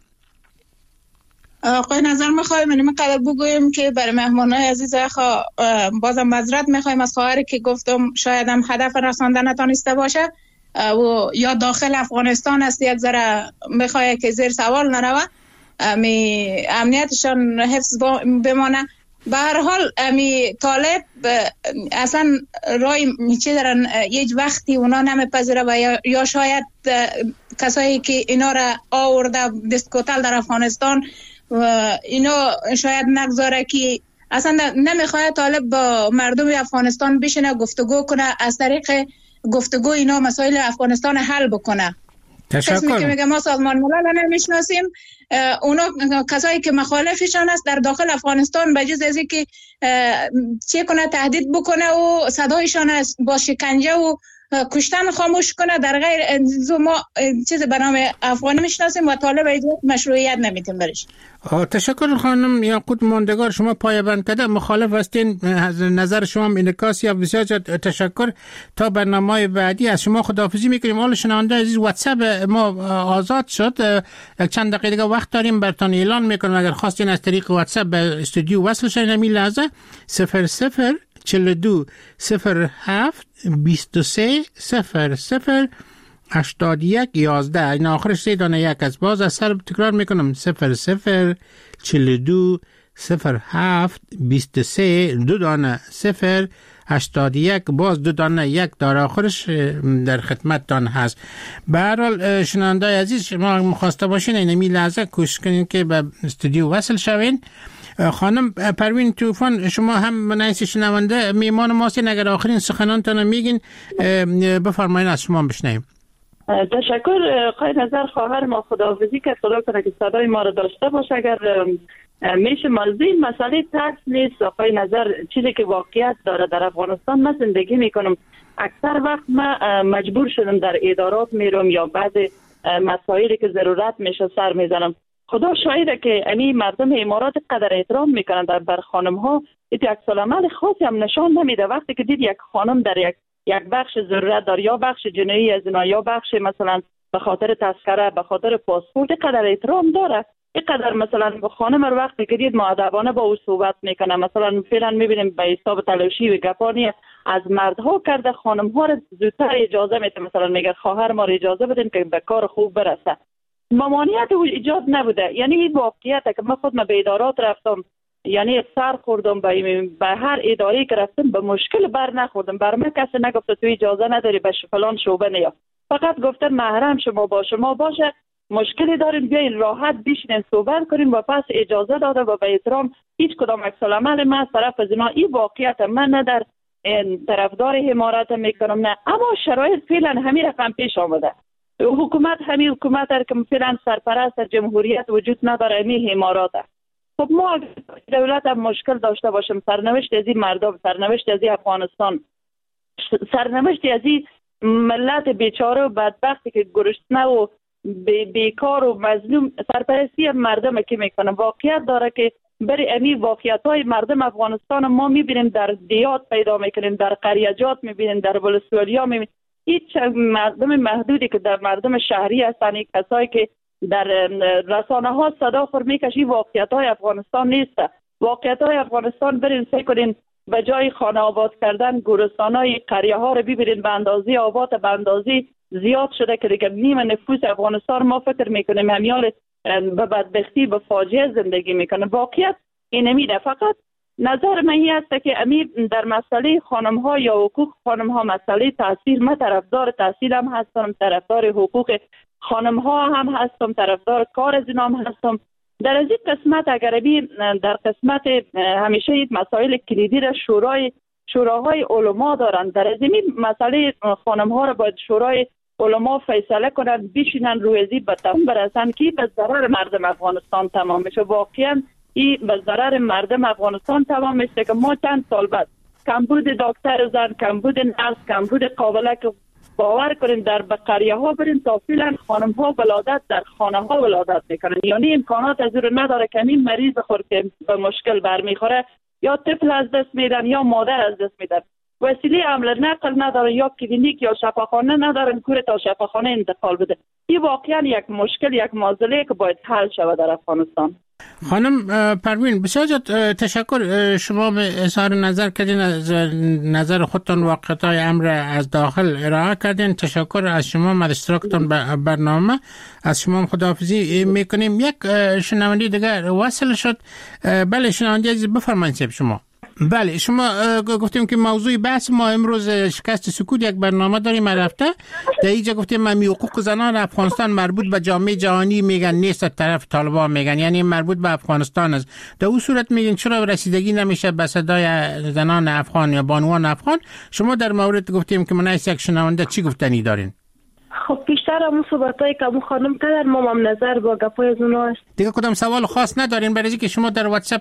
آقای نظر میخوایم من قدر بگویم که برای مهمانای عزیز بازم معذرت میخوایم از خواهری که گفتم شاید هم هدف رسانده نتانسته باشه و یا داخل افغانستان است یک ذره میخواه که زیر سوال نروه، امنیتشان حفظ بمانه. به هر حال طالب اصلا رای چه دارن یک وقتی اونا نمیپذیره و یا شاید کسایی که اینا را آورده دستکوتل در افغانستان و اینا شاید نگذاره که اصلا نمیخواد طالب با مردم افغانستان بشینه گفتگو کنه، از طریق گفتگو اینا مسائل افغانستان حل بکنه. تشکر. که میگه ما سازمان ملل نمیشناسیم، اونا کسایی که مخالفشان است در داخل افغانستان به جز از اینکه چه کنه تهدید بکنه و صدایشان با شکنجه و کشتن خاموش کنه، در غیر ما چیز به نام افغان میشناسیم و طالب ایجاد مشروعیت نمیتیم برش. تشکر خانم یاقوت ماندگار، شما پایبند کرده مخالف هستین، نظر شما انعکاس یا بسیار تشکر. تا برنامه بعدی از شما خداحافظی میکنیم. حالا شنونده عزیز واتساپ ما آزاد شد، یک چند دقیقه دیگه وقت داریم براتون اعلان میکنم اگر خواستین از طریق واتساپ به استودیو وصل شین همین لحظه 0042 07 23 00 81 11. این آخرش 3 دانه یک از. باز از سر تکرار میکنم 0042 07 23 2 دانه 0 81 باز 2 دانه 1 داره آخرش در خدمتتان هست. به هر حال شنونده عزیز، شما مخواسته باشین اینمی لحظه کوشش کنین که به استودیو وصل شوین. خانم پروین طوفان، شما هم منعیس شنونده میمان ماستین، اگر آخرین سخنانتان میگین بفرمایین از شما بشنویم. تشکر. آقای نظر خواهر ما خداحافظی که خدا کنه که صدای ما را داشته باشه. اگر میشه موضوع مسئله ترس نیست آقای نظر، چیزی که واقعیت داره در افغانستان. من زندگی میکنم، اکثر وقت من مجبور شدم در ادارات میرم یا بعد مسائلی که ضرورت میشه سر میزنم. خدا شاهده که مردم امارات قدر احترام میکنن بر خانم ها. یک عکس‌العمل خاصی هم نشان نمیده. وقتی که دید یک خانم در یک بخش ضرورت داره، یا بخش جنایی از اینا، یا بخش مثلا به خاطر تذکره، به خاطر پاسپورت، قدر احترام داره. اینقدر مثلا خانم رو وقت میگیرید مؤدبانه با او صحبت میکنه. مثلا فعلا میبینیم به حساب تلاشی و گپانی از مردها کرده خانم ها رو زودتر اجازه میده. مثلا میگه خواهر ما رو اجازه بدین که به کار خوب برسه. ممانعت او ایجاد نبوده. یعنی این واقعیته که من خود به ادارات رفتم، یعنی سر خوردم به هر اداره که رفتم به مشکل بر نخوردم. بر من کسی نگفته تو اجازه نداری به فلان شعبه نیا، فقط گفتن محرم شما باشه مشکلی دارین بیاین راحت بشینین صحبت کنین و پس اجازه داده و به احترام هیچ کدام عکس العمل من از طرف از اینا. این واقعیت من نه در طرفدار حمایت میکنم نه، اما شرایط فعلا همین رقم پیش آمده. حکومت همین حکومت است که فعلا سرپرست جمهوریت وجود نداره، همین حمایت. خب ما دولت هم مشکل داشته باشیم، سرنوشت از این مردم، سرنوشت از این افغانستان، سرنوشت از این ملت بیچاره و بدبختی که گرسنه و بیکار و مظلوم سرپرستی مردم که میکنه. واقعیت داره که برای امی واقعیت های مردم افغانستان ما میبینیم در دیات پیدا میکنیم، در قریجات میبینیم، در ولسوالیا میبینیم. هیچ مردم محدودی که در مردم شهری هستن، کسایی که در رسانه ها صدا خور میکشی، واقعیت های افغانستان نیست. واقعیت های افغانستان برین سعی کنین به جای خانه آباد کردن گورستان های قریه ها رو ببینین به اندازه آباد به اندازه زیاد شده که دیگه نیم نفوس افغانستان ما فکر میکنیم همیال به بدبختی به فاجعه زندگی میکنه. واقعیت این نمیده. فقط نظر من این است که امی در مسئله خانم ها یا حقوق خانم ها مسئله تحصیل، من طرفدار تحصیل هم هستم، طرفدار حقوق خانم ها هم هستم، طرفدار کار از اینا هم هستم. در از این قسمت اگر در قسمت همیشه این مسائل کلیدی را شوراهای علما دارن. در از این مسئله خانم ها را باید شورای علما فیصله کنن، بشینن روی ازی به تفاهم برسن که به ضرر مردم افغانستان تمام میشه. واقعا این به ضرر مردم افغانستان تمام میشه که ما چند سال بعد کمبود دکتر زن، کمبود نرس، کمبود قابله که باور کنیم در قریه ها بریم تا فعلا خانم ها ولادت در خانه ها ولادت میکنن. یعنی امکانات از رو نداره که این مریض خورد که به مشکل برمیخوره یا طفل از دست میدن یا مادر از دست میدن، وسیله حمل نقل نداره یا کلینیک یا شفاخانه ندارن کوره تا شفاخانه انتقال بده. این واقعا یک مشکل، یک معضله که باید حل شود در افغانستان. خانم پروین بسیار تشکر. شما به اظهار نظر کردین، از نظر خودتان واقعیت‌های امر از داخل ارائه کردین. تشکر از شما، مدستراکتان به برنامه. از شما خداحافظی میکنیم. یک شنونده دیگر وصل شد. بله شنونده عزیز بفرمایید. شما بله شما گفتیم که موضوع بحث ما امروز شکست سکوت یک برنامه داریم رفته. در اینجا گفتیم ما حقوق زنان افغانستان مربوط به جامعه جهانی میگن نیست، طرف طالبان میگن یعنی مربوط به افغانستان است. در اون صورت میگن چرا رسیدگی نمیشه به صدای زنان افغان یا بانوان افغان؟ شما در مورد گفتیم که منایس یک شنونده چی گفتنی دارین؟ خب بیشتر همون صحبتایی که همون خانم کردن ما هم نظر با گپای از اونها است. دیگه کدام سوال خاص ندارین؟ برای که شما در واتساپ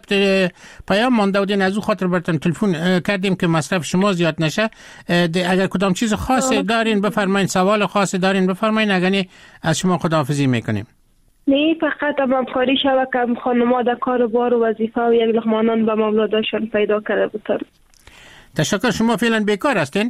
پیام مانده بودین، از اون خاطر براتون تلفن کردیم که مصرف شما زیاد نشه. اگر کدام چیز خاصی دارین بفرمایید، سوال خاصی دارین بفرمایید، اگر نه از شما خداحافظی میکنیم. نه فقط همکاری شوه که خانم‌ها در کار بار و وظیفه و یک لقمانان به مولاداشون پیدا کرده بودن. تشکر. شما فعلا بیکار هستین؟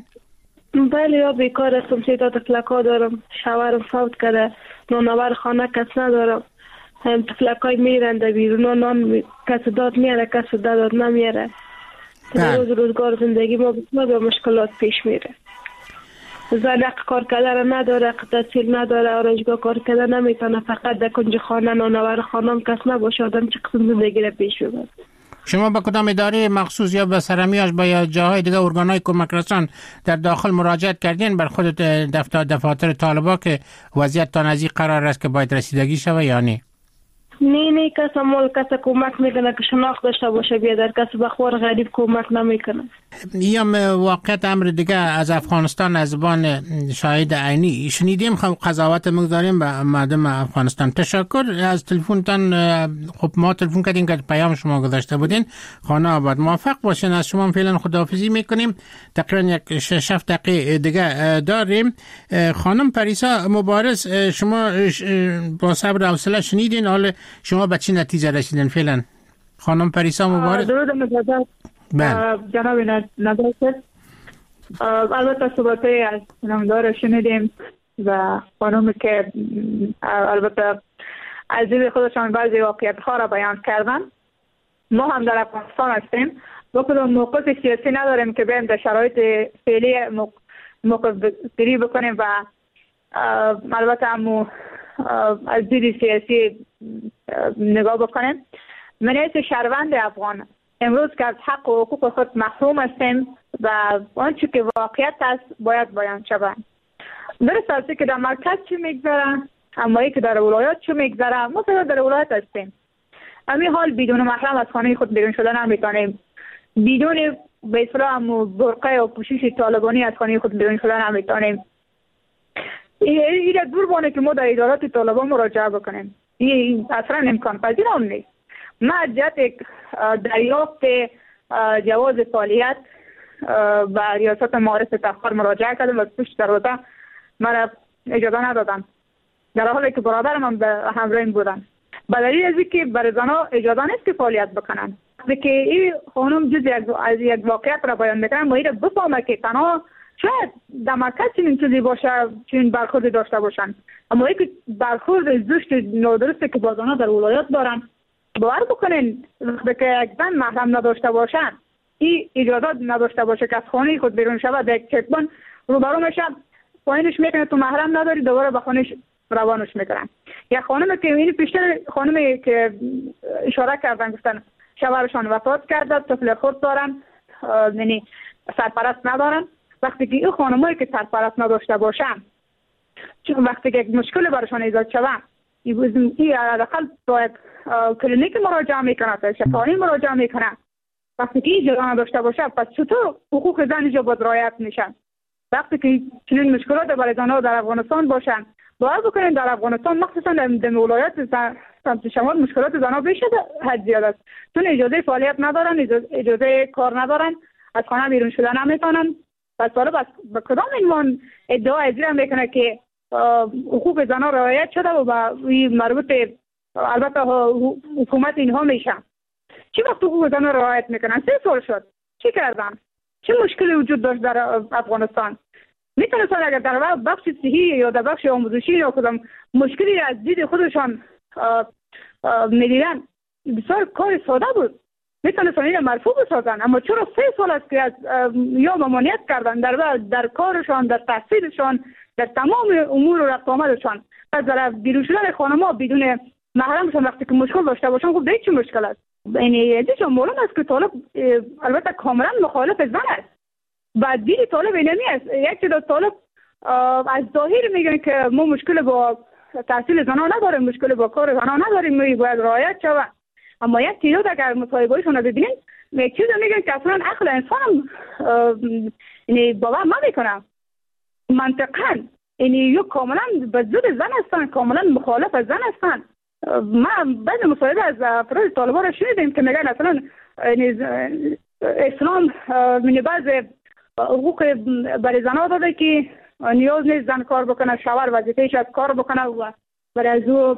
بله یا بیکار هستم، تعداد تفلک‌ها دارم، شوهرم فوت کرده، نانآور خانه کس ندارم، تفلک‌های میرن در بیرون، نان کس داد میاره کس داد نمیاره. در روزگار زندگی ما به مشکلات پیش میره. زن کار کردن نداره، تحصیل نداره، آرایشگاه کار کردن نمیتونه، فقط در کنج خانه نانآور خانم کس نباشه آدم چه قسم زندگی را پیش ببره. شما با کدام اداره مخصوص یا به سرمیاش با یا جاهای دیگه ارگانهای کمک رسان در داخل مراجعت کردین بر خود دفاتر طالبا که وضعیت تان از این قرار است که باید رسیدگی شوه یا نه؟ نه کس مال کس کمک میکنه که شناخت داشته باشه بیادر، کس بخور غریب کمک نمیکنه. یا واقعیت امر دیگه از افغانستان از زبان شاهد عینی شنیدیم، قضاوت مگذاریم به مردم افغانستان. تشکر از تلفنتان. خب ما تلفن کردیم که پیام شما گذاشته بودین. خانه آباد موفق باشین. از شما فعلا خداحافظی میکنیم. تقریبا یک 6 دقیقه دیگه داریم. خانم پریسا مبارز، شما با صبر و حوصله شنیدین، حالا شما به چه نتیجه رسیدین فعلا؟ خانم پریسا مبارز. درود مجدد جناب نظر. البته صحبت‌های از نامدار شنیدیم و خانومی که البته از دل خودشان بعضی واقعیت ها را بیان کردن. ما هم در افغانستان هستیم، ما کدام موقف سیاسی نداریم که بریم در شرایط فعلی موقف گیری بکنیم و البته هم از دید سیاسی نگاه بکنیم. من از شهروند افغان امروز که از حق و حقوق خود محروم هستیم و آنچه که واقعیت است باید بیان شود. درست است که در مرکز چی میگذره، اما که در ولایات چی میگذره. ما در ولایات هستیم، همین حال بدون محرم از خانه خود بیرون شدن نمیتونیم، بدون به اصطلاح برقه و پوشش طالبانی از خانه خود بیرون شدن نمیتونیم. این دور بانه که ما در ادارات طالبان مراجعه بکنیم، این اصلا امکان پذیر هم نیست. ما جهت دریافت جواز فعالیت و ریاست معارف تخار مراجعه کردم و پشت دروازه مرا اجازه ندادن، در حالی که برادرم هم همراهیم بودن. به دلیل از اینکه برای زنها اجازه نیست که فعالیت بکنن. که این خانم جز از یک واقعیت را بیان میکنن، باید بفهمه که تنها شاید در مرکز چنین چیزی باشه، چنین برخورد داشته باشن، اما اینکه برخورد زشت نادرسته که با زنها در ولایات دارن، باور بکنین وقتی که یک زن محرم نداشته باشن، این اجازه نداشته باشه که از خانه خود بیرون شود، یک چکمن روبرو میشه، پایینش میکنه تو محرم نداری، دوباره به خانهش روانش میکنن. یا خانم که این پیشتر خانمی که اشاره کردن گفتن شوهرشان وفات کرده، طفل خود دارن، یعنی سرپرست ندارن. وقتی که این خانمایی که سرپرست نداشته باشن، چون وقتی که یک مشکل براشون ایجاد شود، این حداقل باید کلینیک مراجعه میکنه، تا شفاهی مراجعه میکنه. وقتی که این جرا نداشته باشه، پس چطور حقوق زن اینجا باید رعایت میشن؟ وقتی که چنین مشکلات برای زنها در افغانستان باشن، باید بکنین در افغانستان مخصوصا در ولایات سمت شمال مشکلات زنها بیشتر حد زیاد است، چون اجازه فعالیت ندارن، اجازه کار ندارن، از خانه بیرون شدن نمیتونن. پس حالا به کدام عنوان ادعا ازیر میکنه که حقوق زنها رعایت شده و به مربوط البته حکومت اینها میشن؟ چی وقت حقوق زنها رعایت میکنن؟ 3 سال شد، چی کردن؟ چه مشکلی وجود داشت در افغانستان؟ میتونستن اگر در بخش صحی یا در بخش آموزشی یا کدام مشکلی از دید خودشان میدیدن، بسیار کار ساده بود، میتونستن این مرفوع بسازن. اما چرا 3 سال است که یا ممانعت کردن در کارشان، در تحصیلشان، در تمام امور و رفت آمدشان؟ پس در بیرون شدن خانم‌ها بدون محرمشان وقتی که مشکل داشته باشن، خب دیگه چه مشکل است؟ یعنی ازشون معلوم است که طالب البته کاملا مخالف زن است. بعد دید طالب اینمی است، یک چیز طالب از ظاهر میگن که ما مشکل با تحصیل زنان نداریم، مشکل با کار زنان نداریم، ما باید رعایت شود. اما یک تعداد اگر مصاحبه‌هایشون رو ببینید، یک چیز میگن که اصلا عقل انسان یعنی باور نمیکنه منطقاً، یعنی یا کاملا به ضد زن هستن، کاملا مخالف زن هستن. ما بعضی مصاحبه از افراد طالبان را شنیدیم که میگن اصلا اسلام من بعض حقوق برای زنها داده که نیاز نیست زن کار بکنه، شوهر وظیفه‌اش از کار بکنه و برای از او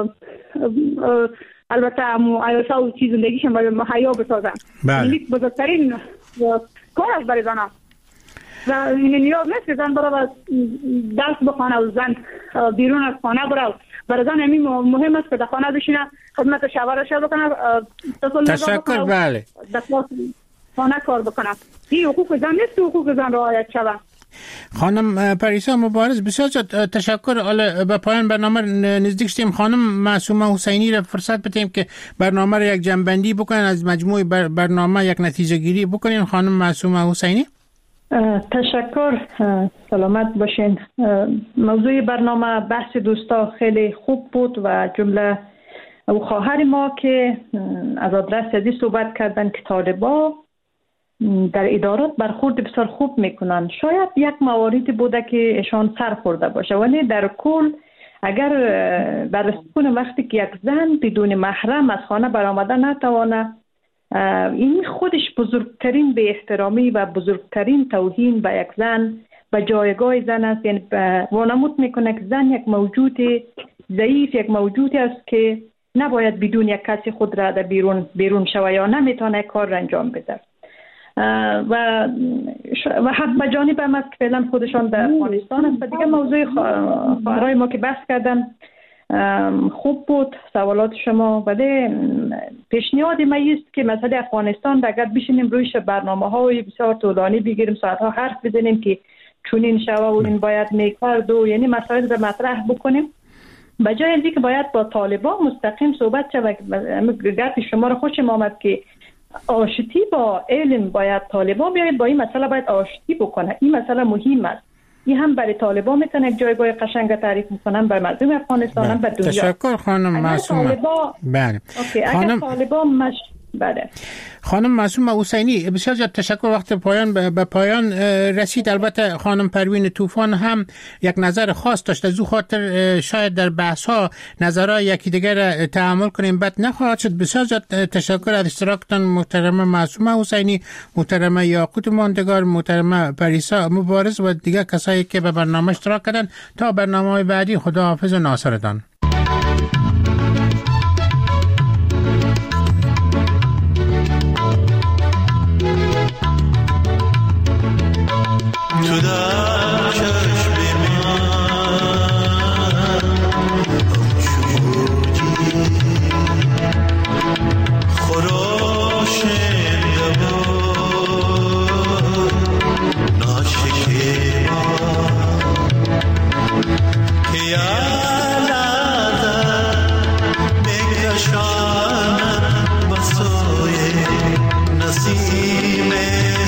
البته عیاشه و چیز زندگیشون برای مهیا بسازن. این بزرگترین کار است برای زنها و نیاز نیست که زن برای درس بخونه و زن بیرون از خانه بره. برای زن همین مهم است که در خانه بشینه، خدمت شوهرش بکنه، تشکر. بله، خانه کار بکنه. این حقوق زن نیست که حقوق زن رعایت شود. خانم پریسا مبارز، بسیار تشکر. حالا به پایان برنامه نزدیک شدیم. خانم معصومه حسینی را فرصت بدیم که برنامه را یک جنبندی بکنن، از مجموع برنامه یک نتیجه گیری بکنین. خانم معصومه حسینی. تشکر، سلامت باشین. موضوع برنامه بحث دوستا خیلی خوب بود و جمله او خواهر ما که از آدرس ازی صحبت کردن که طالبا در ادارات برخورد بسیار خوب میکنن. شاید یک مواردی بوده که ایشان سر خورده باشه، ولی در کل اگر بررسی کنه وقتی که یک زن بدون محرم از خانه برآمده نتوانه، این خودش بزرگترین به احترامی و بزرگترین توهین به یک زن و جایگاه زن است. یعنی وانمود میکنه که زن یک موجود ضعیف، یک موجودی است که نباید بدون یک کسی خود را در بیرون شود یا نمیتونه کار را انجام بده. و حق به جانب هم است که فعلا خودشان در افغانستان است. و دیگه موضوع خواهرای ما که بحث کردن خوب بود سوالات شما. ولی پیشنهاد من است که مثلا افغانستان اگر بشینیم رویش برنامه‌های بسیار طولانی بگیریم، ساعت‌ها حرف بزنیم که چونین شوه و این باید میکرد و یعنی مسائل رو مطرح بکنیم، بجای اینکه که باید با طالبان مستقیم صحبت شود. گرد شما رو خوشم آمد که آشتی با علم باید طالبان بیاید، با این مسئله باید آشتی بکنه. این مسئله مهم است. این هم برای طالبان میتونه یک جایگاه قشنگ تعریف میکنن، برای مردم افغانستان هم، برای دنیا. تشکر خانم معصومه. بله. اگر طالبان بله. خانم معصومه حسینی، بسیار زیاد تشکر. وقت پایان به پایان رسید. البته خانم پروین طوفان هم یک نظر خاص داشت، از او خاطر شاید در بحث ها نظرهای یکی دیگر تحمل کنیم بد نخواهد شد. بسیار زیاد تشکر از اشتراکتان محترمه معصومه حسینی، محترمه یاقوت ماندگار، محترمه پریسا مبارز و دیگر کسایی که به برنامه اشتراک کردن. تا برنامه بعدی، خداحافظ و ناصرتان. تو در چشم من همچون خراش لبان ناشکیبان که یلدن بکشانم بسوی نسیم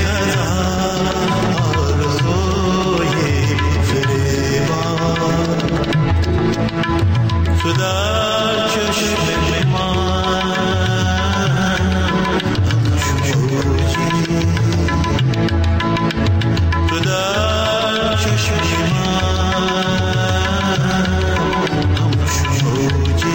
تو در چشم من همچون موجی، تو در چشم من همچون موجی.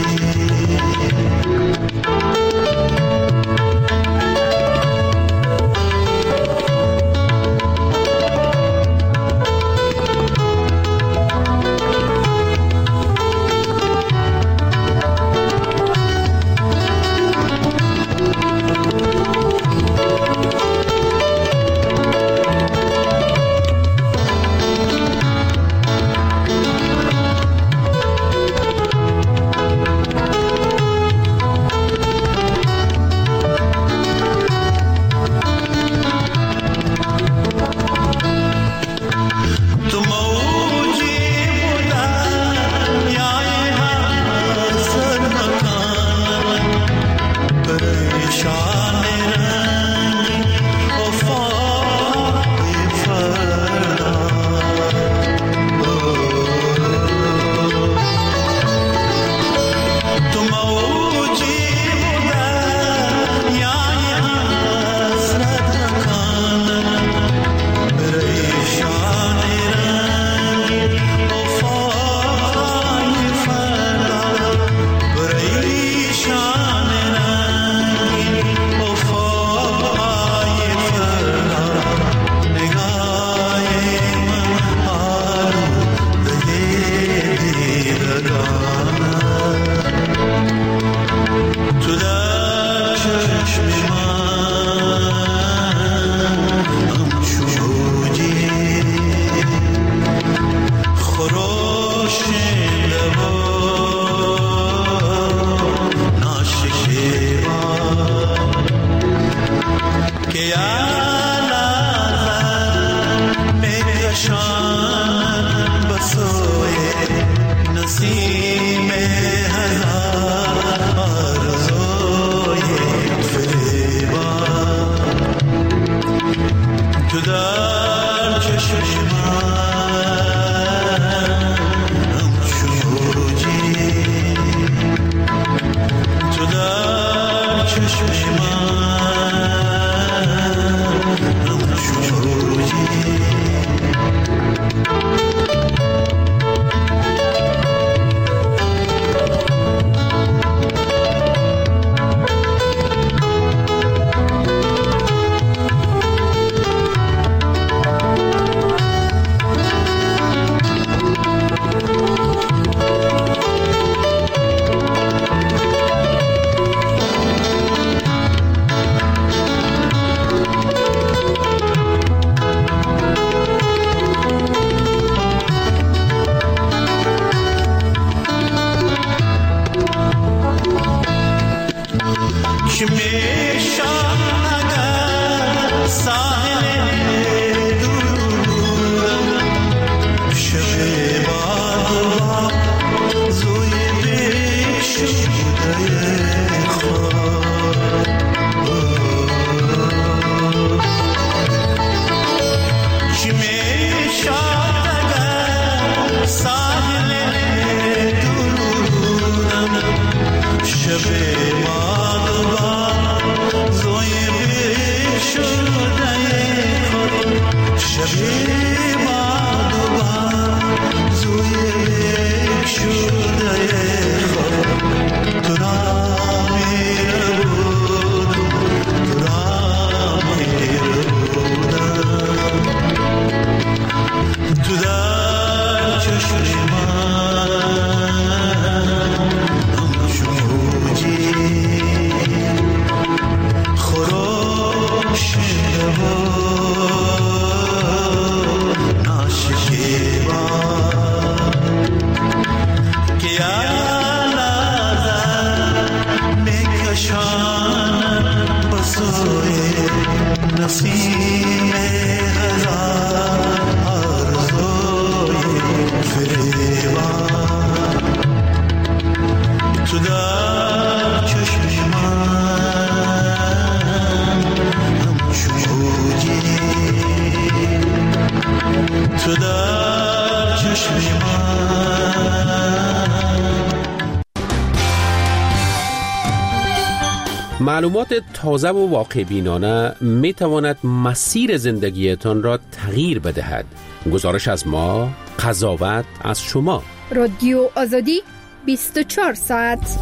معلومات تازه و واقع بینانه می تواند مسیر زندگیتان را تغییر بدهد. گزارش از ما، قضاوت از شما. رادیو آزادی 24 ساعت.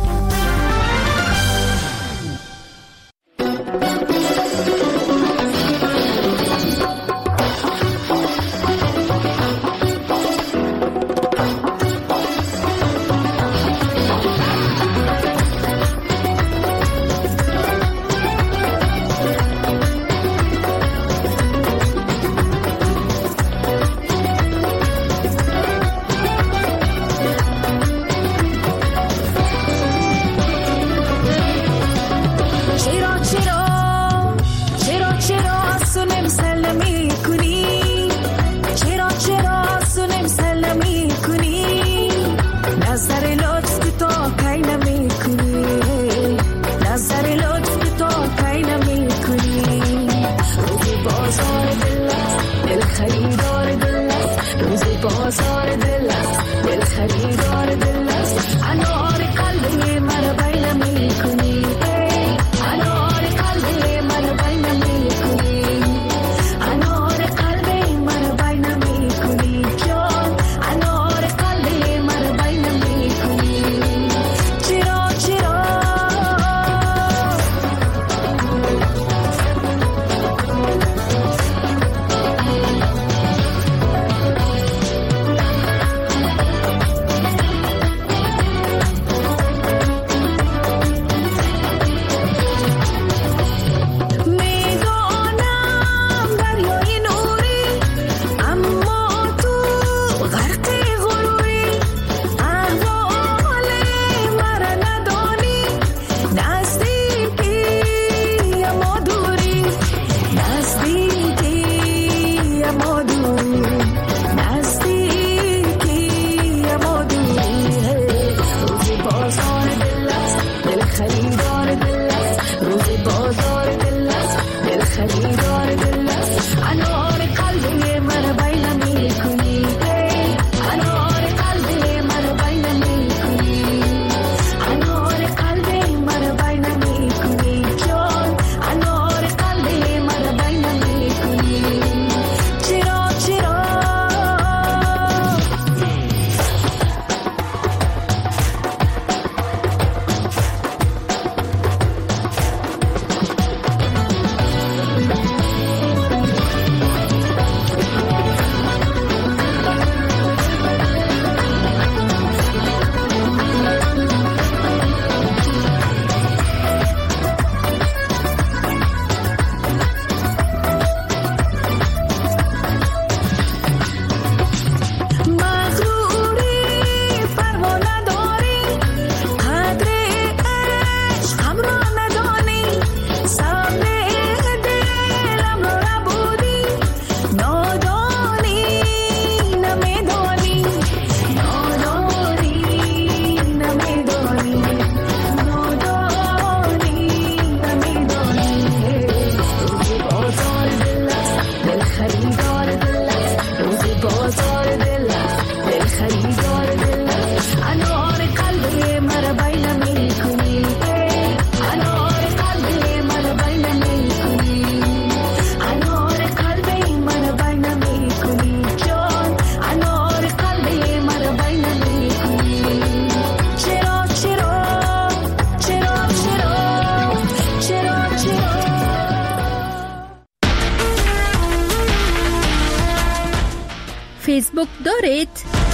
فیسبوک دارید؟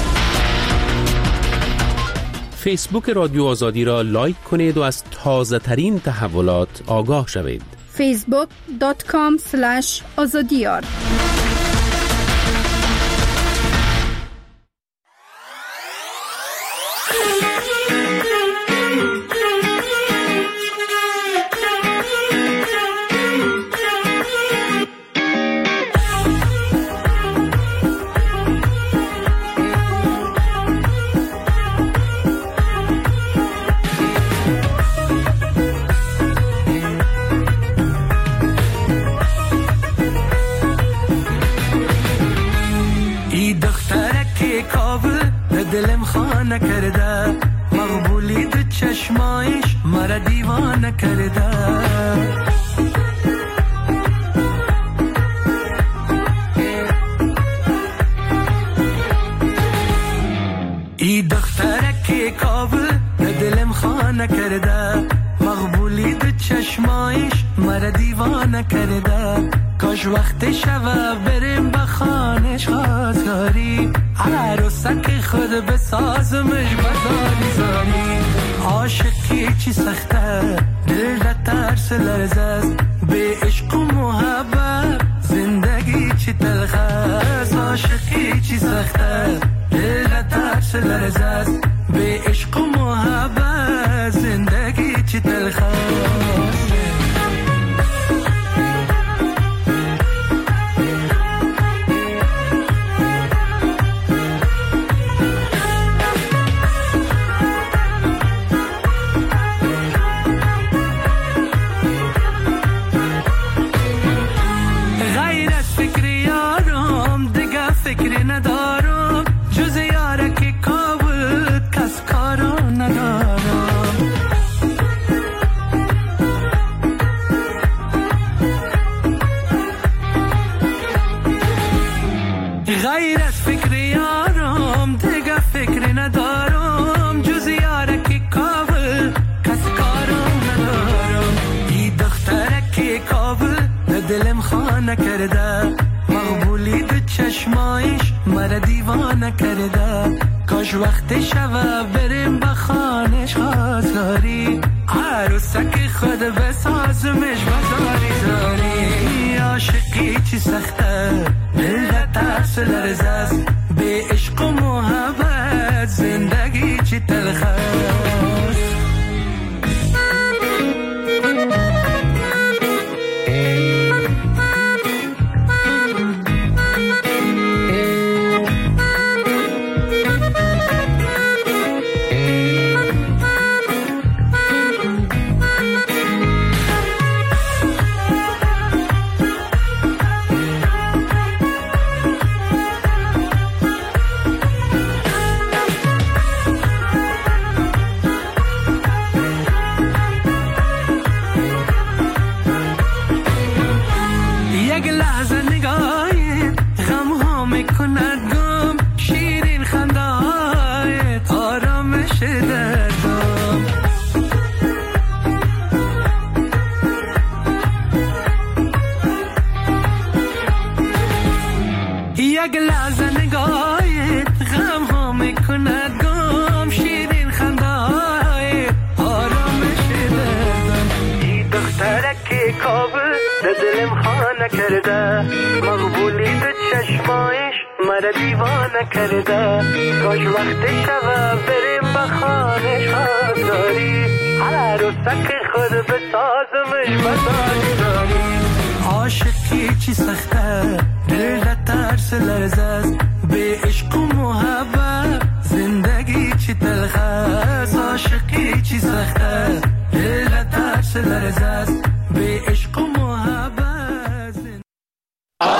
فیسبوک رادیو آزادی را لایک کنید و از تازه ترین تحولات آگاه شوید. facebook.com/azadiyar دیوانه کرده، مقبولی تو چشمایش مرا دیوانه کرده. ای دختره که کابل دلم خانه کرده، مقبولی تو چشمایش مرا دیوانه کرده. کاش وقت شوه بریم به خانش خواستگاری، عروسک خود بسازمش بزاری زاری. عاشقی چی سخته دل را ترس لرزه است، به عشق و محبت زندگی چی تلخه است. عاشقی چی سخته دل را ترس لرزه است، به عشق و محبت زندگی چی تلخه است. فکری ندارم جز یاره که کابل کس کارو ندارم. غیر از فکری یارم دیگه فکری ندارم، جز یاره که کابل کس کارو ندارم. ای دختره که کابل دلم خانه کرده، مقبولی تو چشمایش مرا دیوانه کرده. کاش وقت شوه بریم به خانش خواستگاری، عروسک خود بسازمش بزاری زاری. عاشقی چی سخته دل را ترس لرزه است، به عشق و محبت زندگی چی تلخه است. یک لحظه نگاهت غم ها میکند گم، شیرین خنده های آرامش دردم. ای دختره که کابل دلم خانه کرده، مقبولی تو چشمایش مرا دیوانه کرده. کاش وقت شوه بریم به خانش خواستگاری، عروسک خود بسازمش بزاری زاری. عاشقی چی سخته دل را ترس لرزه است، به عشق و محبت زندگی چی تلخه است. عاشقی چی سخته